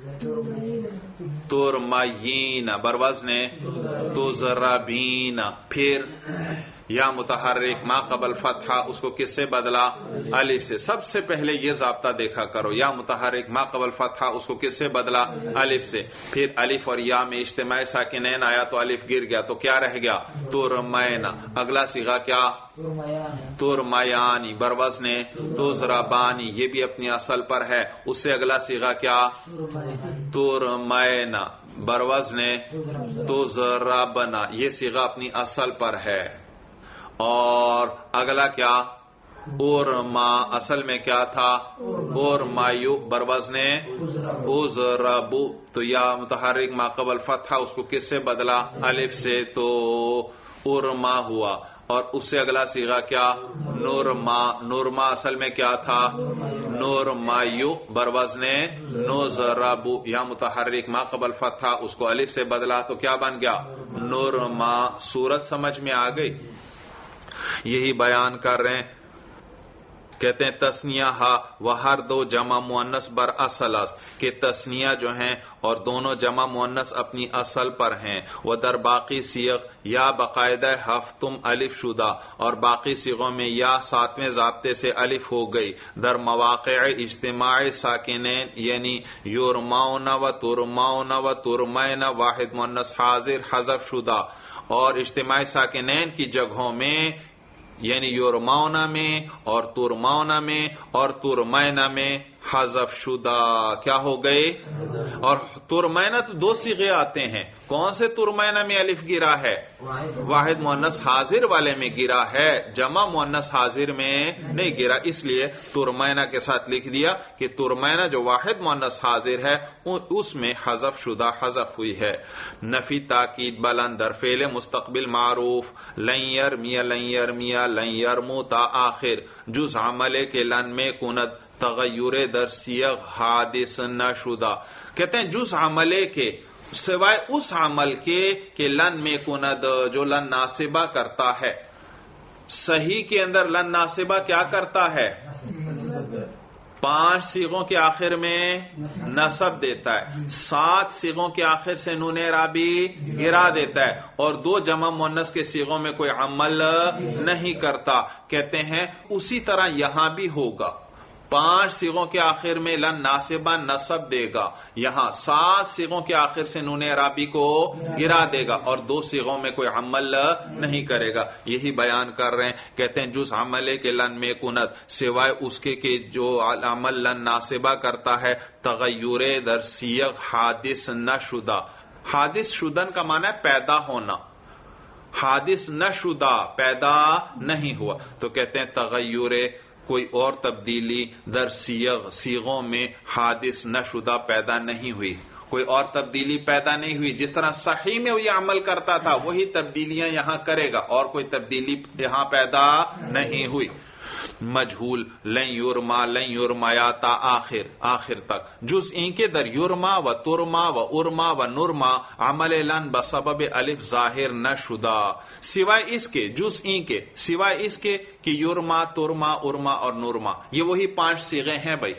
Speaker 1: تورمین بروزن تضربین، پھر یا متحرک ما قبل فتحہ، اس کو کس سے بدلا؟ الف سے۔ سب سے پہلے یہ ضابطہ دیکھا کرو، یا متحرک ما قبل فتحہ، اس کو کس سے بدلا؟ الف سے۔ پھر الف اور یا میں اجتماع ساکنین آیا تو الف گر گیا تو کیا رہ گیا؟ تورمینا۔ اگلا صیغہ کیا؟ تورمیانی بروزن تضربانی، یہ بھی اپنی اصل پر ہے۔ اس سے اگلا صیغہ کیا؟ تورمینا بروزن تضربنا، یہ صیغہ اپنی اصل پر ہے۔ اور اگلا کیا؟ اورما اصل میں کیا تھا؟ اورمایو بروزن ازربو، تو یا متحرک ما قبل فتحہ، اس کو کس سے بدلا؟ الف سے، تو اورما ہوا۔ اور اس سے اگلا صیغہ کیا؟ نورما، نورما اصل میں کیا تھا؟ نورمایو بروزن نوزربو، یا متحرک ما قبل فتحہ، اس کو الف سے بدلا تو کیا بن گیا؟ نورما۔ صورت سمجھ میں آ گئی؟ یہی بیان کر رہے ہیں، کہتے ہیں تسنیہ ہا وہ ہر دو جمع مؤنث بر اصل است، کہ تسنیہ جو ہیں اور دونوں جمع مؤنث اپنی اصل پر ہیں۔ وہ در باقی صیغ یا باقاعدہ ہفتم الف شدہ، اور باقی صیغوں میں یا ساتویں ضابطے سے الف ہو گئی۔ در مواقع اجتماع ساکنین یعنی یورماؤنا و ترماؤنا و ترمینا واحد مؤنث حاضر حذف شدہ، اور اجتماع ساکنین کی جگہوں میں یعنی یورماؤنا میں اور ترماؤنا میں اور ترمینا میں حذف شدہ کیا ہو گئے؟ اور ترمینہ تو دو صیغے آتے ہیں. کون سے ترمینہ میں الف گرا ہے؟ واحد مؤنث حاضر والے میں گرا ہے، جمع مؤنث حاضر میں نہیں گرا. اس لیے ترمینہ کے ساتھ لکھ دیا کہ ترمینہ جو واحد مؤنث حاضر ہے اس میں حذف شدہ حذف ہوئی ہے. نفی تاکید بلند در فعل مستقبل معروف لن یرمی لن یرمی لن یرمو تا آخر جز عملے کے لن میں کند تغیر در سیغ حادث نہ شدہ. کہتے ہیں جز عملے کے سوائے اس عمل کے کہ لن میں کند جو لن ناصبہ کرتا ہے. صحیح کے اندر لن ناصبہ کیا کرتا ہے؟ پانچ صیغوں کے آخر میں نصب دیتا ہے، سات صیغوں کے آخر سے نون اعرابی گرا دیتا ہے، اور دو جمع مؤنث کے صیغوں میں کوئی عمل نہیں کرتا. کہتے ہیں اسی طرح یہاں بھی ہوگا. پانچ صیغوں کے آخر میں لن ناصبہ نصب دے گا، یہاں سات صیغوں کے آخر سے نون اعرابی کو گرا دے گا، اور دو صیغوں میں کوئی عمل نہیں کرے گا. یہی بیان کر رہے ہیں. کہتے ہیں جز عملے کے لن میں کنت سوائے اس کے کہ جو عمل لن ناصبہ کرتا ہے تغیر در سیغ حادث نہ شدہ. حادث شدن کا معنی ہے پیدا ہونا، حادث نہ شدہ پیدا نہیں ہوا. تو کہتے ہیں تغیر کوئی اور تبدیلی در سیغ سیغوں میں حادث نہ شدہ پیدا نہیں ہوئی، کوئی اور تبدیلی پیدا نہیں ہوئی. جس طرح صحیح میں یہ عمل کرتا تھا وہی تبدیلیاں یہاں کرے گا، اور کوئی تبدیلی یہاں پیدا نہیں ہوئی. مجھول لن یرما لن یرمایا تا آخر آخر تک جز این کے در یرما و ترما و ارما و نرما عمل لن بسبب الف ظاہر نہ شدہ. سوائے اس کے جز این کے سوائے اس کے کہ یرما ترما ارما اور نرما یہ وہی پانچ صیغے ہیں بھائی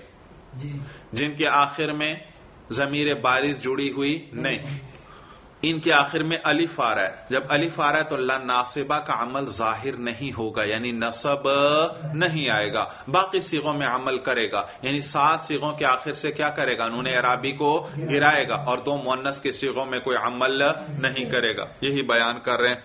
Speaker 1: جن کے آخر میں ضمیر بارز جڑی ہوئی نہیں، ان کے آخر میں الف آ رہا ہے. جب الف آ رہا ہے تو لن ناصبہ کا عمل ظاہر نہیں ہوگا، یعنی نصب نہیں آئے گا. باقی صیغوں میں عمل کرے گا، یعنی سات صیغوں کے آخر سے کیا کرے گا؟ نون اعرابی کو گرائے گا، اور دو مؤنث کے صیغوں میں کوئی عمل نہیں کرے گا. یہی بیان کر رہے ہیں.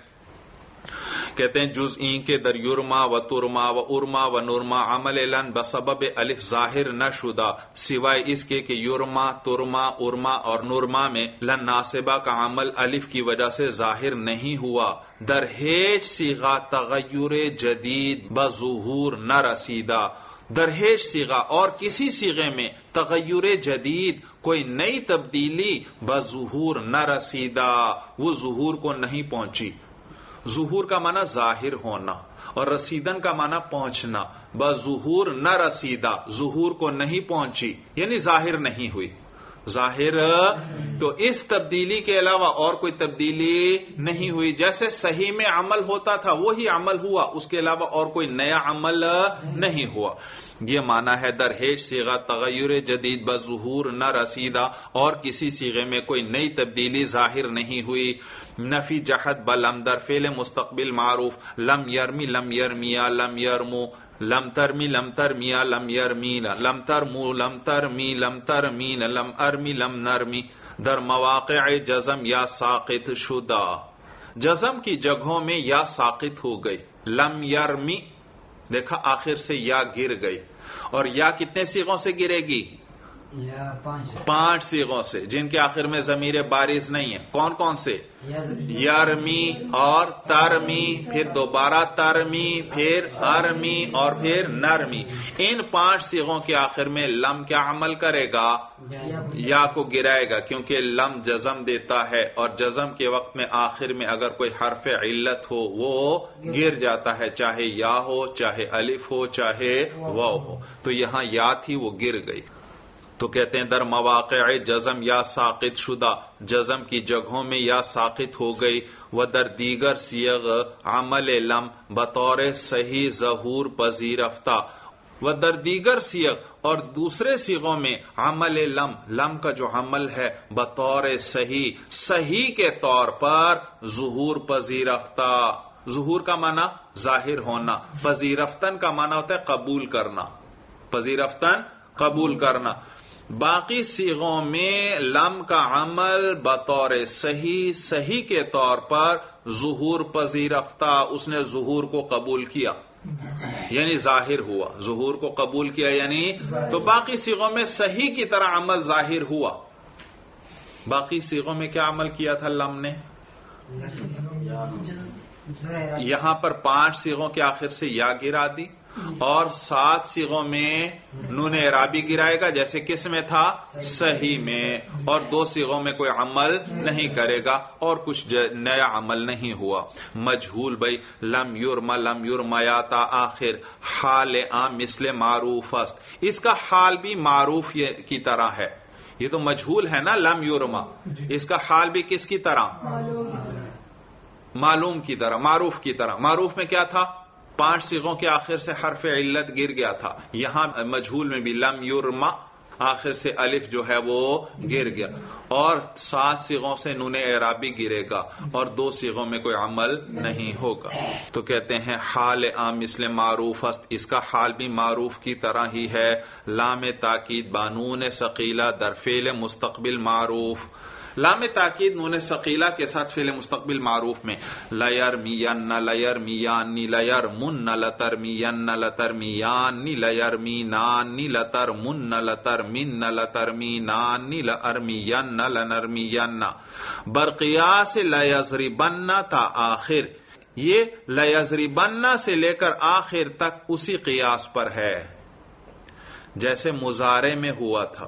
Speaker 1: کہتے ہیں جز این کے در یرما و ترما و ارما و نرما عمل لن بسبب الف ظاہر نہ شدہ سوائے اس کے کہ یرما ترما ارما اور نرما میں لن ناصبہ کا عمل الف کی وجہ سے ظاہر نہیں ہوا. در ہیچ صیغہ تغیر جدید بظہور نہ رسیدہ. در ہیچ صیغہ اور کسی صیغے میں تغیر جدید کوئی نئی تبدیلی بظہور نہ رسیدہ وہ ظہور کو نہیں پہنچی. ظہور کا معنی ظاہر ہونا اور رسیدن کا معنی پہنچنا. بظہور نہ رسیدہ ظہور کو نہیں پہنچی یعنی ظاہر نہیں ہوئی. ظاہر تو اس تبدیلی کے علاوہ اور کوئی تبدیلی نہیں ہوئی. جیسے صحیح میں عمل ہوتا تھا وہی عمل ہوا، اس کے علاوہ اور کوئی نیا عمل نہیں ہوا. یہ معنی ہے در ہیچ صیغہ تغیر جدید بظہور نہ رسیدہ، اور کسی صیغے میں کوئی نئی تبدیلی ظاہر نہیں ہوئی. نفی جہد بلم در فعل مستقبل معروف لم یرمی لم یرمیا لم یرمو لم ترمی لم ترمیا لم یرمین لم ترمو لم ترمی لم ترمین لم ارمی لم نرمی در مواقع جزم یا ساقط شدہ. جزم کی جگہوں میں یا ساقط ہو گئی. لم یرمی دیکھا آخر سے یا گر گئی، اور یا کتنے صیغوں سے گرے گی؟ پانچ صیغوں سے جن کے آخر میں ضمیر بارز نہیں ہے. کون کون سے؟ یرمی اور ترمی، پھر دوبارہ ترمی، پھر ارمی اور پھر نرمی. ان پانچ صیغوں کے آخر میں لم کیا عمل کرے گا؟ یا کو گرائے گا، کیونکہ لم جزم دیتا ہے، اور جزم کے وقت میں آخر میں اگر کوئی حرف علت ہو وہ گر جاتا ہے، چاہے یا ہو چاہے الف ہو چاہے واو ہو. تو یہاں یا تھی وہ گر گئی. تو کہتے ہیں در مواقع جزم یا ساقط شدہ، جزم کی جگہوں میں یا ساقط ہو گئی. و در دیگر صیغ عمل لم بطور صحیح ظہور پذیرفتہ. و در دیگر صیغ اور دوسرے صیغوں میں عمل لم لم کا جو عمل ہے بطور صحیح صحیح کے طور پر ظہور پذیرفتہ. ظہور کا معنی ظاہر ہونا، پذیرفتن کا معنی ہوتا ہے قبول کرنا. پذیرفتن قبول کرنا. باقی صیغوں میں لم کا عمل بطور صحیح صحیح کے طور پر ظہور پذیرفتہ، اس نے ظہور کو قبول کیا. یعنی ظاہر ہوا. ظہور کو قبول کیا یعنی تو باقی صیغوں میں صحیح کی طرح عمل ظاہر ہوا. باقی صیغوں میں کیا عمل کیا تھا لم نے؟ یہاں پر پانچ صیغوں کے آخر سے یا گرا دی اور سات صیغوں میں نون اعرابی گرائے گا جیسے کس میں تھا؟ صحیح میں. اور دو صیغوں میں کوئی عمل نہیں کرے گا اور کچھ نیا عمل نہیں ہوا. مجہول بھائی لم یرما لم یرمایا تا آخر حال عام مثل معروف است. اس کا حال بھی معروف کی طرح ہے. یہ تو مجہول ہے نا لم یرما, اس کا حال بھی کس کی طرح؟ معلوم کی طرح, معروف کی طرح. معروف میں کیا تھا؟ پانچ صیغوں کے آخر سے حرف علت گر گیا تھا. یہاں مجہول میں بھی لم یرما آخر سے الف جو ہے وہ گر گیا اور سات صیغوں سے نون اعرابی گرے گا اور دو صیغوں میں کوئی عمل نہیں ہوگا. تو کہتے ہیں حال عام مثل معروف است. اس کا حال بھی معروف کی طرح ہی ہے. لام تاکید بانون ثقیلہ در فعل مستقبل معروف. لام تاکید نون ثقیلہ کے ساتھ فعل مستقبل معروف میں لیرمین لیرمیانی لیرمن لترمین لترمیانی لیرمینانی لترمن لترمین لترمینانی لارمین لنرمین. برقیہ سے لیضربن تا آخر, یہ لیضربن سے لے کر آخر تک اسی قیاس پر ہے جیسے مضارع میں ہوا تھا.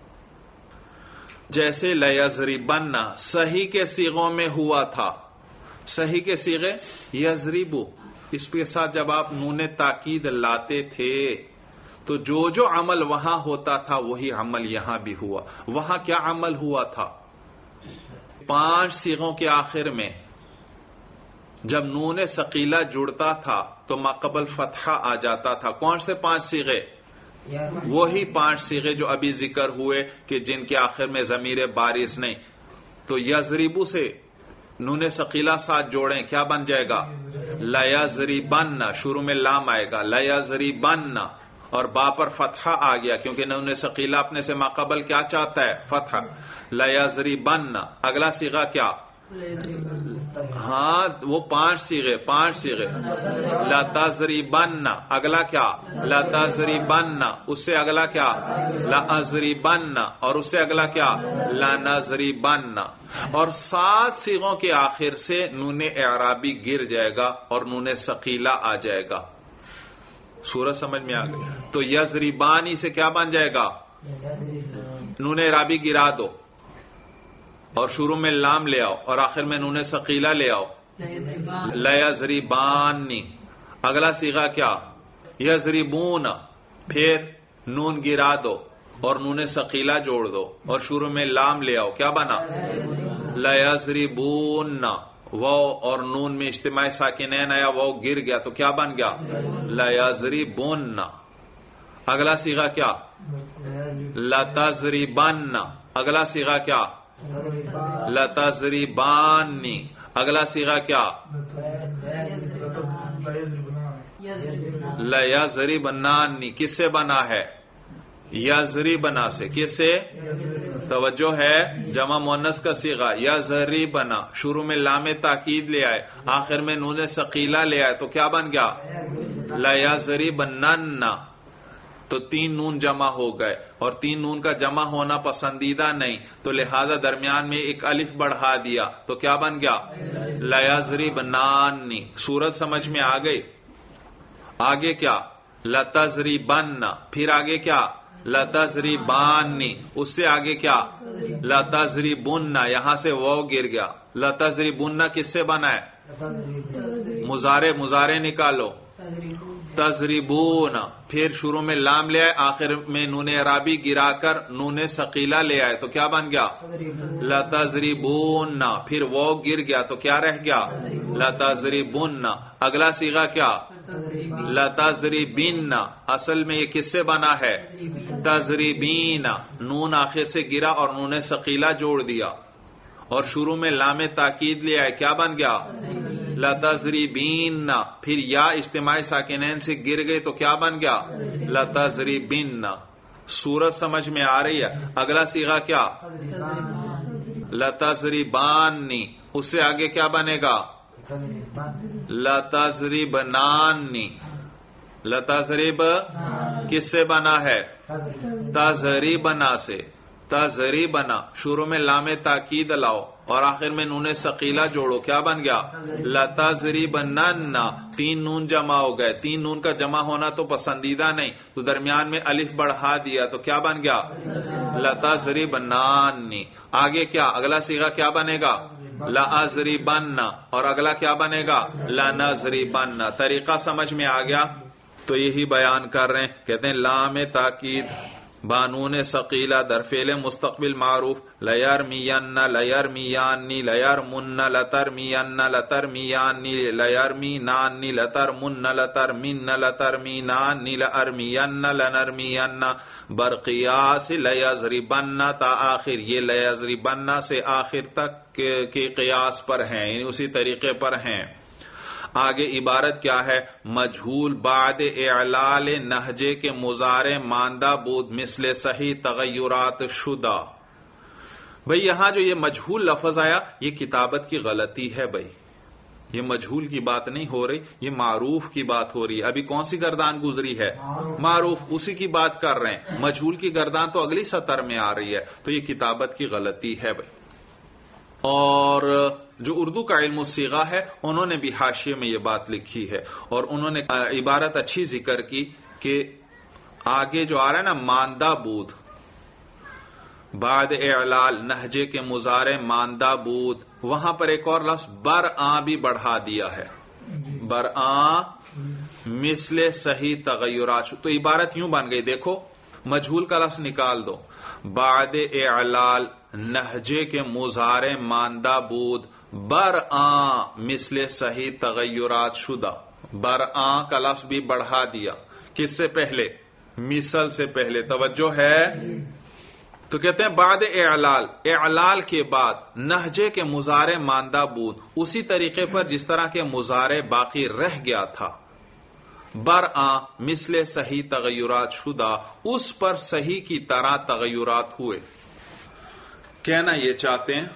Speaker 1: جیسے لیضربن صحیح کے صیغوں میں ہوا تھا. صحیح کے صیغے یضربو, اس کے ساتھ جب آپ نون تاکید لاتے تھے تو جو جو عمل وہاں ہوتا تھا وہی عمل یہاں بھی ہوا. وہاں کیا عمل ہوا تھا؟ پانچ صیغوں کے آخر میں جب نون ثقیلہ جڑتا تھا تو ماقبل فتحہ آ جاتا تھا. کون سے پانچ صیغے؟ وہی پانچ صیغے جو ابھی ذکر ہوئے کہ جن کے آخر میں ضمیر بارز نہیں. تو یضربو سے نون ثقیلہ ساتھ جوڑیں, کیا بن جائے گا؟ لیضربن. شروع میں لام آئے گا لیضربن اور با پر فتحہ آ گیا کیونکہ نون ثقیلہ اپنے سے ماقبل کیا چاہتا ہے؟ فتحہ. لیضربن. اگلا صیغہ کیا؟ ہاں وہ پانچ صیغے پانچ صیغے لتضربن. اگلا کیا؟ لتضربن. اس سے اگلا کیا؟ لأضربن. اور اس سے اگلا کیا؟ لنضربن. اور سات صیغوں کے آخر سے نون اعرابی گر جائے گا اور نون ثقیلہ آ جائے گا. سورج سمجھ میں آ گئی؟ تو یضربانی سے کیا بن جائے گا؟ نون اعرابی گرا دو اور شروع میں لام لے آؤ اور آخر میں نون ثقیلہ لے آؤ. لیضربانی. اگلا صیغہ کیا؟ یضربون. پھر نون گرا دو اور نون ثقیلہ جوڑ دو اور شروع میں لام لے آؤ. کیا بنا؟ لیضربون. واو اور نون میں اجتماع ساکنین آیا, واو گر گیا تو کیا بن گیا؟ لیضربون. اگلا صیغہ کیا؟ لتضربن. اگلا صیغہ کیا؟ لتضربانی. اگلا صیغہ کیا؟ لیضربنانی. کس سے بنا ہے؟ یضربنا سے. کس سے؟ توجہ ہے, جمع مؤنث کا صیغہ یضربنا. شروع میں لام تاکید لے آئے, آخر میں نون ثقیلہ لے آئے تو کیا بن گیا؟ لیضربنن. تو تین نون جمع ہو گئے اور تین نون کا جمع ہونا پسندیدہ نہیں تو لہذا درمیان میں ایک الف بڑھا دیا تو کیا بن گیا؟ لیضربنانی. صورت سمجھ میں آ گئی؟ آگے کیا؟ لتضربن. پھر آگے کیا؟ لتضربانی. اس سے آگے کیا؟ لتضربن. یہاں سے واو گر گیا. لتضربن کس سے بنا ہے؟ مضارع. مضارع نکالو. تضربون. پھر شروع میں لام لے آئے, آخر میں نون اعرابی گرا کر نون ثقیلہ لے آئے تو کیا بن گیا؟ لتضربون. پھر وہ گر گیا تو کیا رہ گیا؟ لتضربون. اگلا صیغہ کیا؟ لتضربین. اصل میں یہ کس سے بنا ہے؟ تضربین. نون آخر سے گرا اور نون ثقیلہ جوڑ دیا اور شروع میں لام تاکید لے آئے, کیا بن گیا؟ لتضربین. پھر یا اجتماع ساکنین سے گر گئی تو کیا بن گیا؟ لتضربین. صورت سمجھ میں آ رہی ہے؟ اگلا صیغہ کیا؟ لتضربانی. اس سے آگے کیا بنے گا؟ لتضربنانی. لتضرب کس سے بنا ہے؟ تضریبنا سے. تضریبنا شروع میں لام تاکید لاؤ اور آخر میں نون ثقیلہ جوڑو، کیا بن گیا؟ لتضریبنن. تین نون جمع ہو گئے. تین نون کا جمع ہونا تو پسندیدہ نہیں، تو درمیان میں الف بڑھا دیا تو کیا بن گیا؟ لتضریبنن. آگے کیا اگلا صیغہ کیا بنے گا؟ لأضربن. اور اگلا کیا بنے گا؟ لنضربن. طریقہ سمجھ میں آ گیا؟ تو یہی بیان کر رہے ہیں، کہتے ہیں لام تاکید بانون ثقیلہ در فعل مستقبل معروف. لیرمین لیرمیانی لیرمن لترمین لترمیانی لیرمینانی لترمن لترمین لترمینانی لارمین لنرمین. برقیاس لیضربن تا آخر، یہ لیضربن سے آخر تک کے قیاس پر ہیں، یعنی اسی طریقے پر ہیں. آگے عبارت کیا ہے؟ مجھول بعد اعلال نہجے کے مضارع ماندہ بود مثل صحیح تغیرات شدہ. بھئی یہاں جو یہ مجھول لفظ آیا یہ کتابت کی غلطی ہے. بھئی یہ مجھول کی بات نہیں ہو رہی، یہ معروف کی بات ہو رہی ہے. ابھی کون سی گردان گزری ہے؟ معروف، اسی کی بات کر رہے ہیں. مجھول کی گردان تو اگلی سطر میں آ رہی ہے، تو یہ کتابت کی غلطی ہے. بھئی اور جو اردو کا علم الصیغہ ہے انہوں نے بھی حاشیے میں یہ بات لکھی ہے، اور انہوں نے عبارت اچھی ذکر کی کہ آگے جو آ رہا ہے نا ماندہ بود بعد اعلال نہجے کے مضارع ماندہ بود، وہاں پر ایک اور لفظ برآں بھی بڑھا دیا ہے. برآں مثل صحیح تغیرات. تو عبارت یوں بن گئی، دیکھو مجھول کا لفظ نکال دو. بعد اعلال نہجے کے مضارع ماندہ بود برآں مثل صحیح تغیرات شدہ. برآں کا لفظ بھی بڑھا دیا. کس سے پہلے؟ مثل سے پہلے. توجہ ہے؟ تو کہتے ہیں بعد اعلال، اعلال کے بعد نہجے کے مضارع ماندہ بود اسی طریقے پر جس طرح کے مضارع باقی رہ گیا تھا. برآں مثل صحیح تغیرات شدہ، اس پر صحیح کی طرح تغیرات ہوئے. کہنا یہ چاہتے ہیں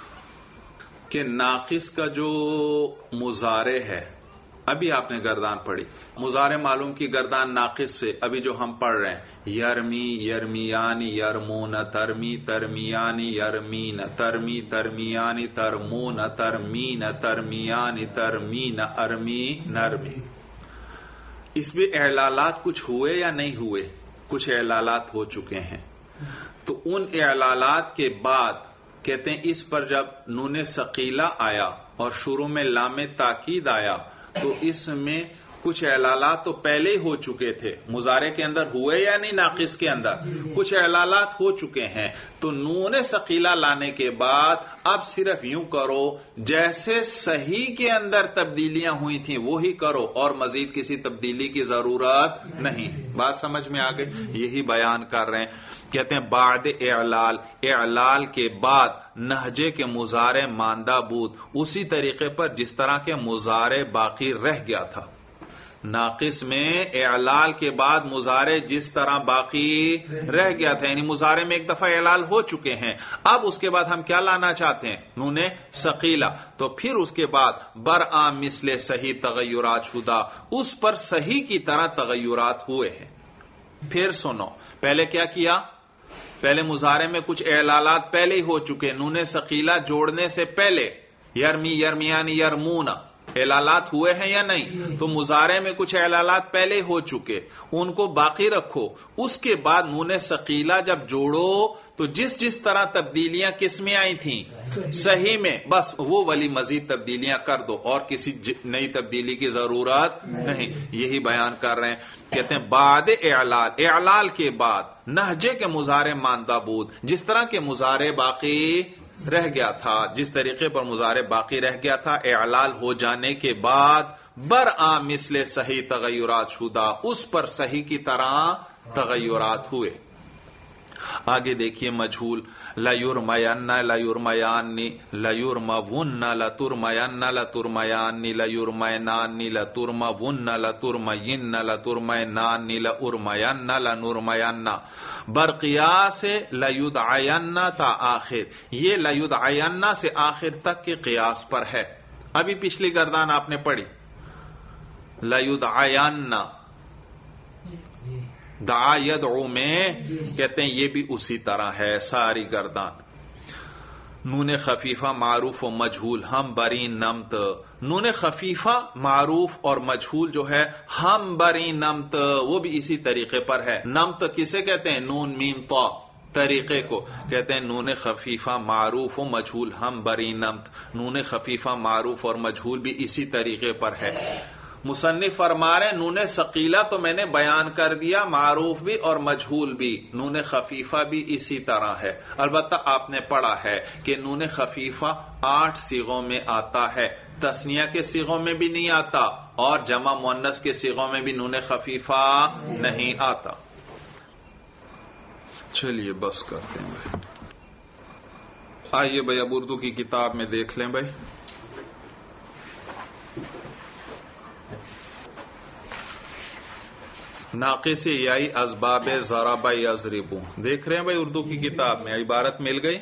Speaker 1: کہ ناقص کا جو مضارع ہے، ابھی آپ نے گردان پڑھی، مضارع معلوم کی گردان ناقص سے ابھی جو ہم پڑھ رہے ہیں، یرمی یرمیانی یرمون ترمی ترمیانی یرمین ترمی ترمیانی ترمون ترمین ترمیانی ترمین ارمی نرمی. اس میں اعلالات کچھ ہوئے یا نہیں ہوئے؟ کچھ اعلالات ہو چکے ہیں. تو ان اعلالات کے بعد کہتے ہیں اس پر جب نون ثقیلہ آیا اور شروع میں لام تاکید آیا تو اس میں کچھ اعلالات تو پہلے ہی ہو چکے تھے. مضارع کے اندر ہوئے یا نہیں؟ ناقص کے اندر کچھ اعلالات ہو چکے ہیں. تو نون ثقیلہ لانے کے بعد اب صرف یوں کرو جیسے صحیح کے اندر تبدیلیاں ہوئی تھیں وہی کرو، اور مزید کسی تبدیلی کی ضرورت نہیں. بات سمجھ میں آ گئی؟ یہی بیان کر رہے ہیں. کہتے ہیں بعد اعلال، اعلال کے بعد نہجے کے مضارع ماندہ بود اسی طریقے پر جس طرح کے مضارع باقی رہ گیا تھا. ناقص میں اعلال کے بعد مضارع جس طرح باقی رہ گیا تھا، یعنی مضارع میں ایک دفعہ اعلال ہو چکے ہیں. اب اس کے بعد ہم کیا لانا چاہتے ہیں؟ نون ثقیلہ. تو پھر اس کے بعد برآں مثل صحیح تغیرات شدہ، اس پر صحیح کی طرح تغیرات ہوئے ہیں. پھر سنو، پہلے کیا کیا؟ پہلے مضارع میں کچھ اعلالات پہلے ہی ہو چکے، نون ثقیلہ جوڑنے سے پہلے. یرمی یرمیانی یرمون اعلالات ہوئے ہیں یا نہیں؟ تو مضارع میں کچھ اعلالات پہلے ہو چکے، ان کو باقی رکھو. اس کے بعد نون ثقیلہ جب جوڑو تو جس جس طرح تبدیلیاں کس میں آئی تھیں؟ صحیح میں. بس وہ والی مزید تبدیلیاں کر دو، اور کسی نئی تبدیلی کی ضرورت نہیں. یہی بیان کر رہے ہیں. کہتے ہیں بعد اعلال، اعلال کے بعد نہجے کے مضارع ماندہ بود جس طرح کے مضارع باقی رہ گیا تھا، جس طریقے پر مضارع باقی رہ گیا تھا، اعلال ہو جانے کے بعد برآں مثل صحیح تغیرات شدہ، اس پر صحیح کی طرح تغیرات ہوئے. آگے دیکھیے مجھول لیرمین لیرمیانی لیرمون لترمین لترمیانی لیرمینانی لترمون لترمین لترمینانی لارمین لنرمین. برقیاس لیدعین تا آخر، یہ لیدعین سے آخر تک کے قیاس پر ہے. ابھی پچھلی گردان آپ نے پڑھی لیدعین، دعا یدعو میں کہتے ہیں یہ بھی اسی طرح ہے ساری گردان. نون خفیفہ معروف و مجہول ہم برین نمت. نون خفیفہ معروف اور مجہول جو ہے ہم برین نمت وہ بھی اسی طریقے پر ہے. نمت کسے کہتے ہیں؟ نون میم طا طریقے کو کہتے ہیں نون خفیفہ معروف و مجہول ہم برین نمت. نون خفیفہ معروف اور مجہول بھی اسی طریقے پر ہے. مصنف فرما رہے ہیں نون ثقیلہ تو میں نے بیان کر دیا، معروف بھی اور مجہول بھی. نون خفیفہ بھی اسی طرح ہے. البتہ آپ نے پڑھا ہے کہ نون خفیفہ آٹھ صیغوں میں آتا ہے، تثنیہ کے صیغوں میں بھی نہیں آتا اور جمع مؤنث کے صیغوں میں بھی نون خفیفہ نہیں آتا. چلیے بس کرتے ہیں بھائی. آئیے بھائی اب اردو کی کتاب میں دیکھ لیں بھائی. ناقص یائی اسباب ضرب یضرب دیکھ رہے ہیں بھائی اردو کی کتاب میں عبارت مل گئی.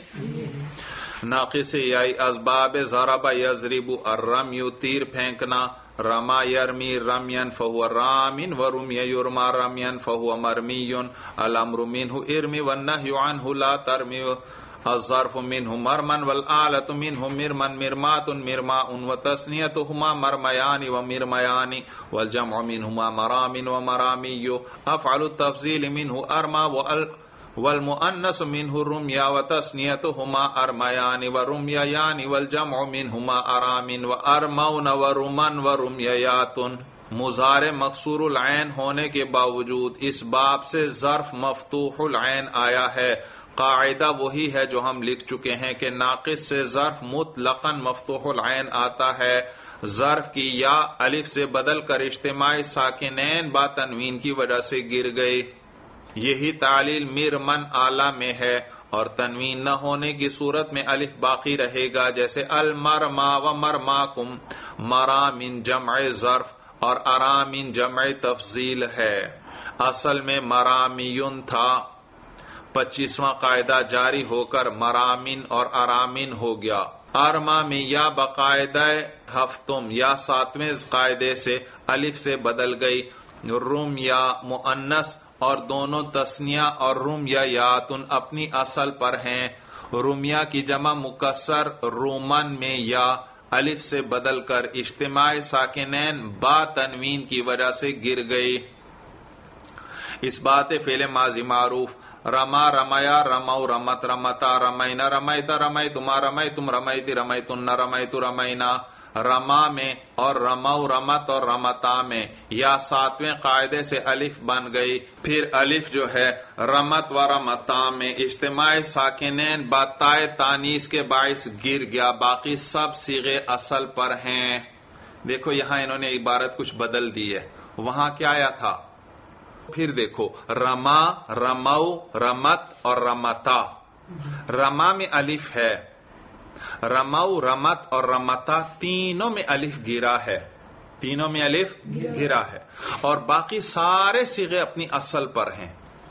Speaker 1: ناقص یائی اسباب ضرب یضرب الرمی تیر پھینکنا، رما یرمی رمین فہو رامن ورمی یرما رمین فہو مرمی، الامر منہ ارمی والنہی عنہ لا ترمی، الظرف منہ مرمن والآلت منہ مرمن مرمات مرماء وتثنیتہما مرمیان ومرمیان والجمع منہما مرام ومرامی، افعل التفضیل منہ ارما والمؤنث منہ رمیا وتثنیتہما ارمیان ورمیان والجمع منہما ارام وارمون ورمن ورمیات. مضارع مکسور العین ہونے کے باوجود اس باب سے ظرف مفتوح العین آیا ہے. قاعدہ وہی ہے جو ہم لکھ چکے ہیں کہ ناقص سے ظرف مطلقاً مفتوح العین آتا ہے. ظرف کی یا الف سے بدل کر اجتماعی ساکنین با تنوین کی وجہ سے گر گئی. یہی تعلیل مرمن اعلی میں ہے، اور تنوین نہ ہونے کی صورت میں الف باقی رہے گا، جیسے المرما و مرماکم. مرامن جمع ظرف اور ارامن جمع تفضیل ہے. اصل میں مرامیون تھا، پچیسواں قاعدہ جاری ہو کر مرامن اور ارامن ہو گیا. ارما میں یا باقاعدہ ہفتم یا ساتویں قاعدے سے الف سے بدل گئی. روم یا مؤنث اور دونوں تثنیہ اور روم یا یاتن اپنی اصل پر ہیں. رومیا کی جمع مکسر رومن میں یا الف سے بدل کر اجتماع ساکنین با تنوین کی وجہ سے گر گئی. اس بات فعل ماضی معروف رما رمیا رمو رمت رمتا رمینا رمیتا رمیتما رمیتم رمیتی رمیتن رمیت رمینا. رما میں اور رمو رمت اور رمتا میں یا ساتویں قاعدے سے الف بن گئی، پھر الف جو ہے رمت و رمتا میں اجتماع ساکنین با تائے تانیث کے باعث گر گیا. باقی سب صیغے اصل پر ہیں. دیکھو یہاں انہوں نے عبارت کچھ بدل دی ہے، وہاں کیا آیا تھا؟ پھر دیکھو رما رمو رمت اور رمتا. رما میں الف ہے، رمو رمت اور رمتا تینوں میں الف گرا ہے، تینوں میں الف گرا ہے، اور باقی سارے صیغے اپنی اصل پر ہیں.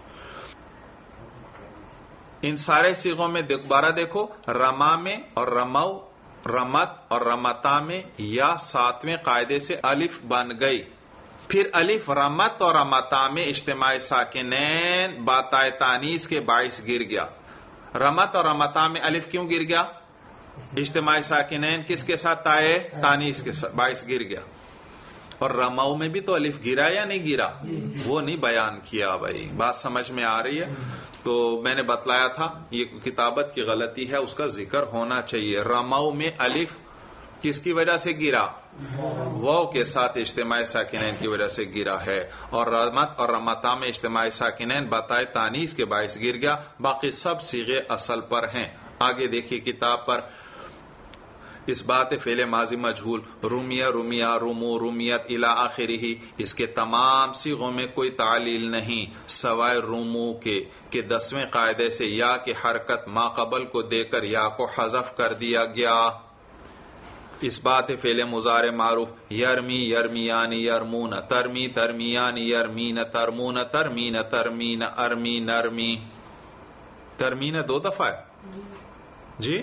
Speaker 1: ان سارے صیغوں میں دوبارہ دیکھو رما میں اور رمو رمت اور رمتا میں یا ساتویں قاعدے سے الف بن گئی، پھر الف رمت اور رمتا میں اجتماع ساکنین باتائے تانیث کے باعث گر گیا. رمت اور رمتا میں الف کیوں گر گیا؟ اجتماع ساکنین کس کے ساتھ؟ تائے تانیث کے باعث گر گیا. اور رمو میں بھی تو الف گرا یا نہیں گرا؟ وہ نہیں بیان کیا. بھائی بات سمجھ میں آ رہی ہے؟ تو میں نے بتلایا تھا یہ کتابت کی غلطی ہے، اس کا ذکر ہونا چاہیے. رمو میں الف کس کی وجہ سے گرا؟ واو کے ساتھ اجتماع ساکنین کی وجہ سے گرا ہے. اور رمت اور رمتا میں اجتماع ساکنین بتائے تانیث کے باعث گر گیا. باقی سب صیغے اصل پر ہیں. آگے دیکھیے کتاب پر اس بات فعل ماضی مجہول رومیہ رومیہ رومو رومیت الی آخرہ، اس کے تمام صیغوں میں کوئی تعلیل نہیں سوائے رومو کے کہ دسویں قاعدے سے یا کی حرکت ما قبل کو دے کر یا کو حذف کر دیا گیا. اس بات فعل مضارع معروف یرمی یرمیان یرمون ترمی ترمیان یرمین ترمون ترمین ترمین ارمی نرمی. ترمین دو دفعہ ہے جی؟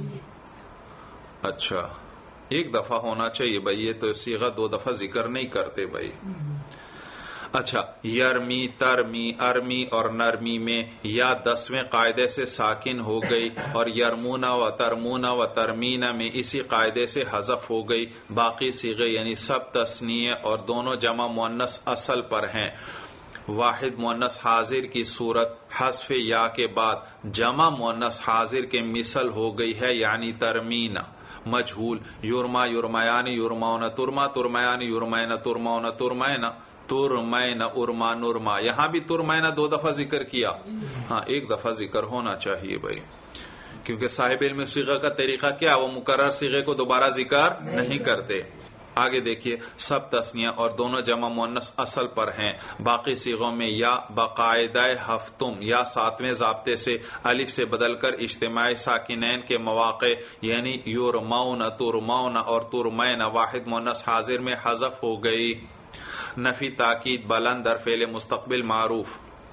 Speaker 1: اچھا ایک دفعہ ہونا چاہیے بھائی، یہ تو صیغہ دو دفعہ ذکر نہیں کرتے بھائی. اچھا، یرمی، ترمی، ارمی اور نرمی میں یا دسویں قاعدے سے ساکن ہو گئی، اور یرمونا و ترمونا و ترمینا میں اسی قاعدے سے حذف ہو گئی۔ باقی صیغے یعنی سب تثنیہ اور دونوں جمع مؤنث اصل پر ہیں۔ واحد مؤنث حاضر کی صورت حذف یا کے بعد جمع مؤنث حاضر کے مثل ہو گئی ہے، یعنی ترمینا۔ مجہول، یرما یرمیان یرمون ترما ترمیان یرمین ترمون ترمین ترمین ارما نرما۔ یہاں بھی ترمینا دو دفعہ ذکر کیا، ہاں ایک دفعہ ذکر ہونا چاہیے بھائی، کیونکہ صاحب علم صیغہ کا طریقہ کیا، وہ مکرر صیغے کو دوبارہ ذکر نہیں کرتے۔ آگے دیکھیے، سب تثنیہ اور دونوں جمع مؤنث اصل پر ہیں۔ باقی صیغوں میں یا باقاعدہ ہفتم یا ساتویں ضابطے سے الف سے بدل کر اجتماع ساکنین کے مواقع یعنی یرمون ترمون اور ترمین واحد مؤنث حاضر میں حذف ہو گئی۔ نفی تاکید بلند در فعل مستقبل معروف،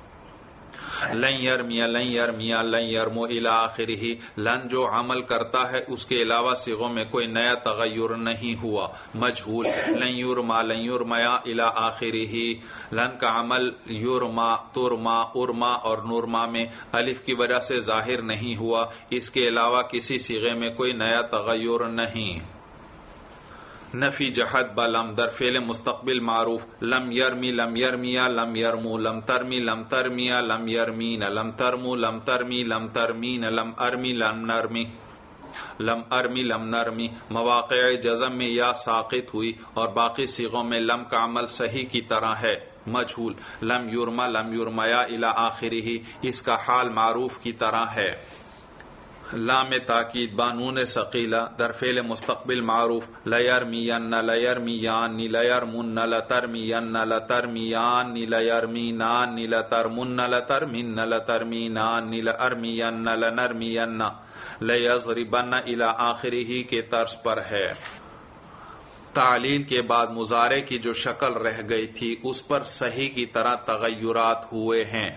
Speaker 1: لن یرمیا لن یرمیا لن یرمو الی آخرہ، لن جو عمل کرتا ہے اس کے علاوہ صیغوں میں کوئی نیا تغیر نہیں ہوا۔ مجہول، لن یرما لن یرمیا الی آخرہ، لن کا عمل یرما ترما ارما اور نرما میں الف کی وجہ سے ظاہر نہیں ہوا، اس کے علاوہ کسی صیغے میں کوئی نیا تغیر نہیں۔ نفی جہد بلم در فعل مستقبل معروف، لم یرمی لم یرمیا لم یرمو لم ترمی لم ترمیا لم یرمین لم ترمو لم ترمی لم ترمین لم ارمی لم نرمی لم ارمی لم نرمی۔ مواقع جزم میں یا ساقط ہوئی اور باقی صیغوں میں لم کا عمل صحیح کی طرح ہے۔ مجہول، لم یرما لم یرمیا الی آخرہ، اس کا حال معروف کی طرح ہے۔ لام تاکید بانون ثقیلہ در فعل مستقبل معروف، لیرمین لیرمیان لیرمن لترمین لترمیان لیرمینان لترمن لترمن لترمینان لارمین لنرمین لیضربن الی آخرہ کے طرز پر ہے۔ تعلیل کے بعد مضارع کی جو شکل رہ گئی تھی اس پر صحیح کی طرح تغیرات ہوئے ہیں۔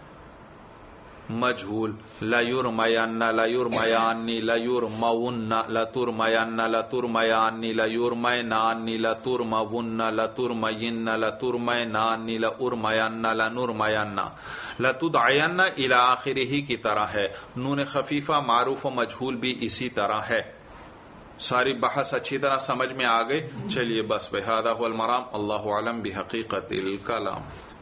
Speaker 1: مجہول، لیرمین لیرمیان لیرمون لترمین لترمیان لیرمینان لترمون لترمین لترمینان لارمین لنرمین لتدعین الی آخرہ کی طرح ہے۔ نون خفیفہ معروف و مجہول بھی اسی طرح ہے۔ ساری بحث اچھی طرح سمجھ میں آ گئی۔ چلیے بس بہذا هو المرام، اللہ اعلم بحقیقت الکلام۔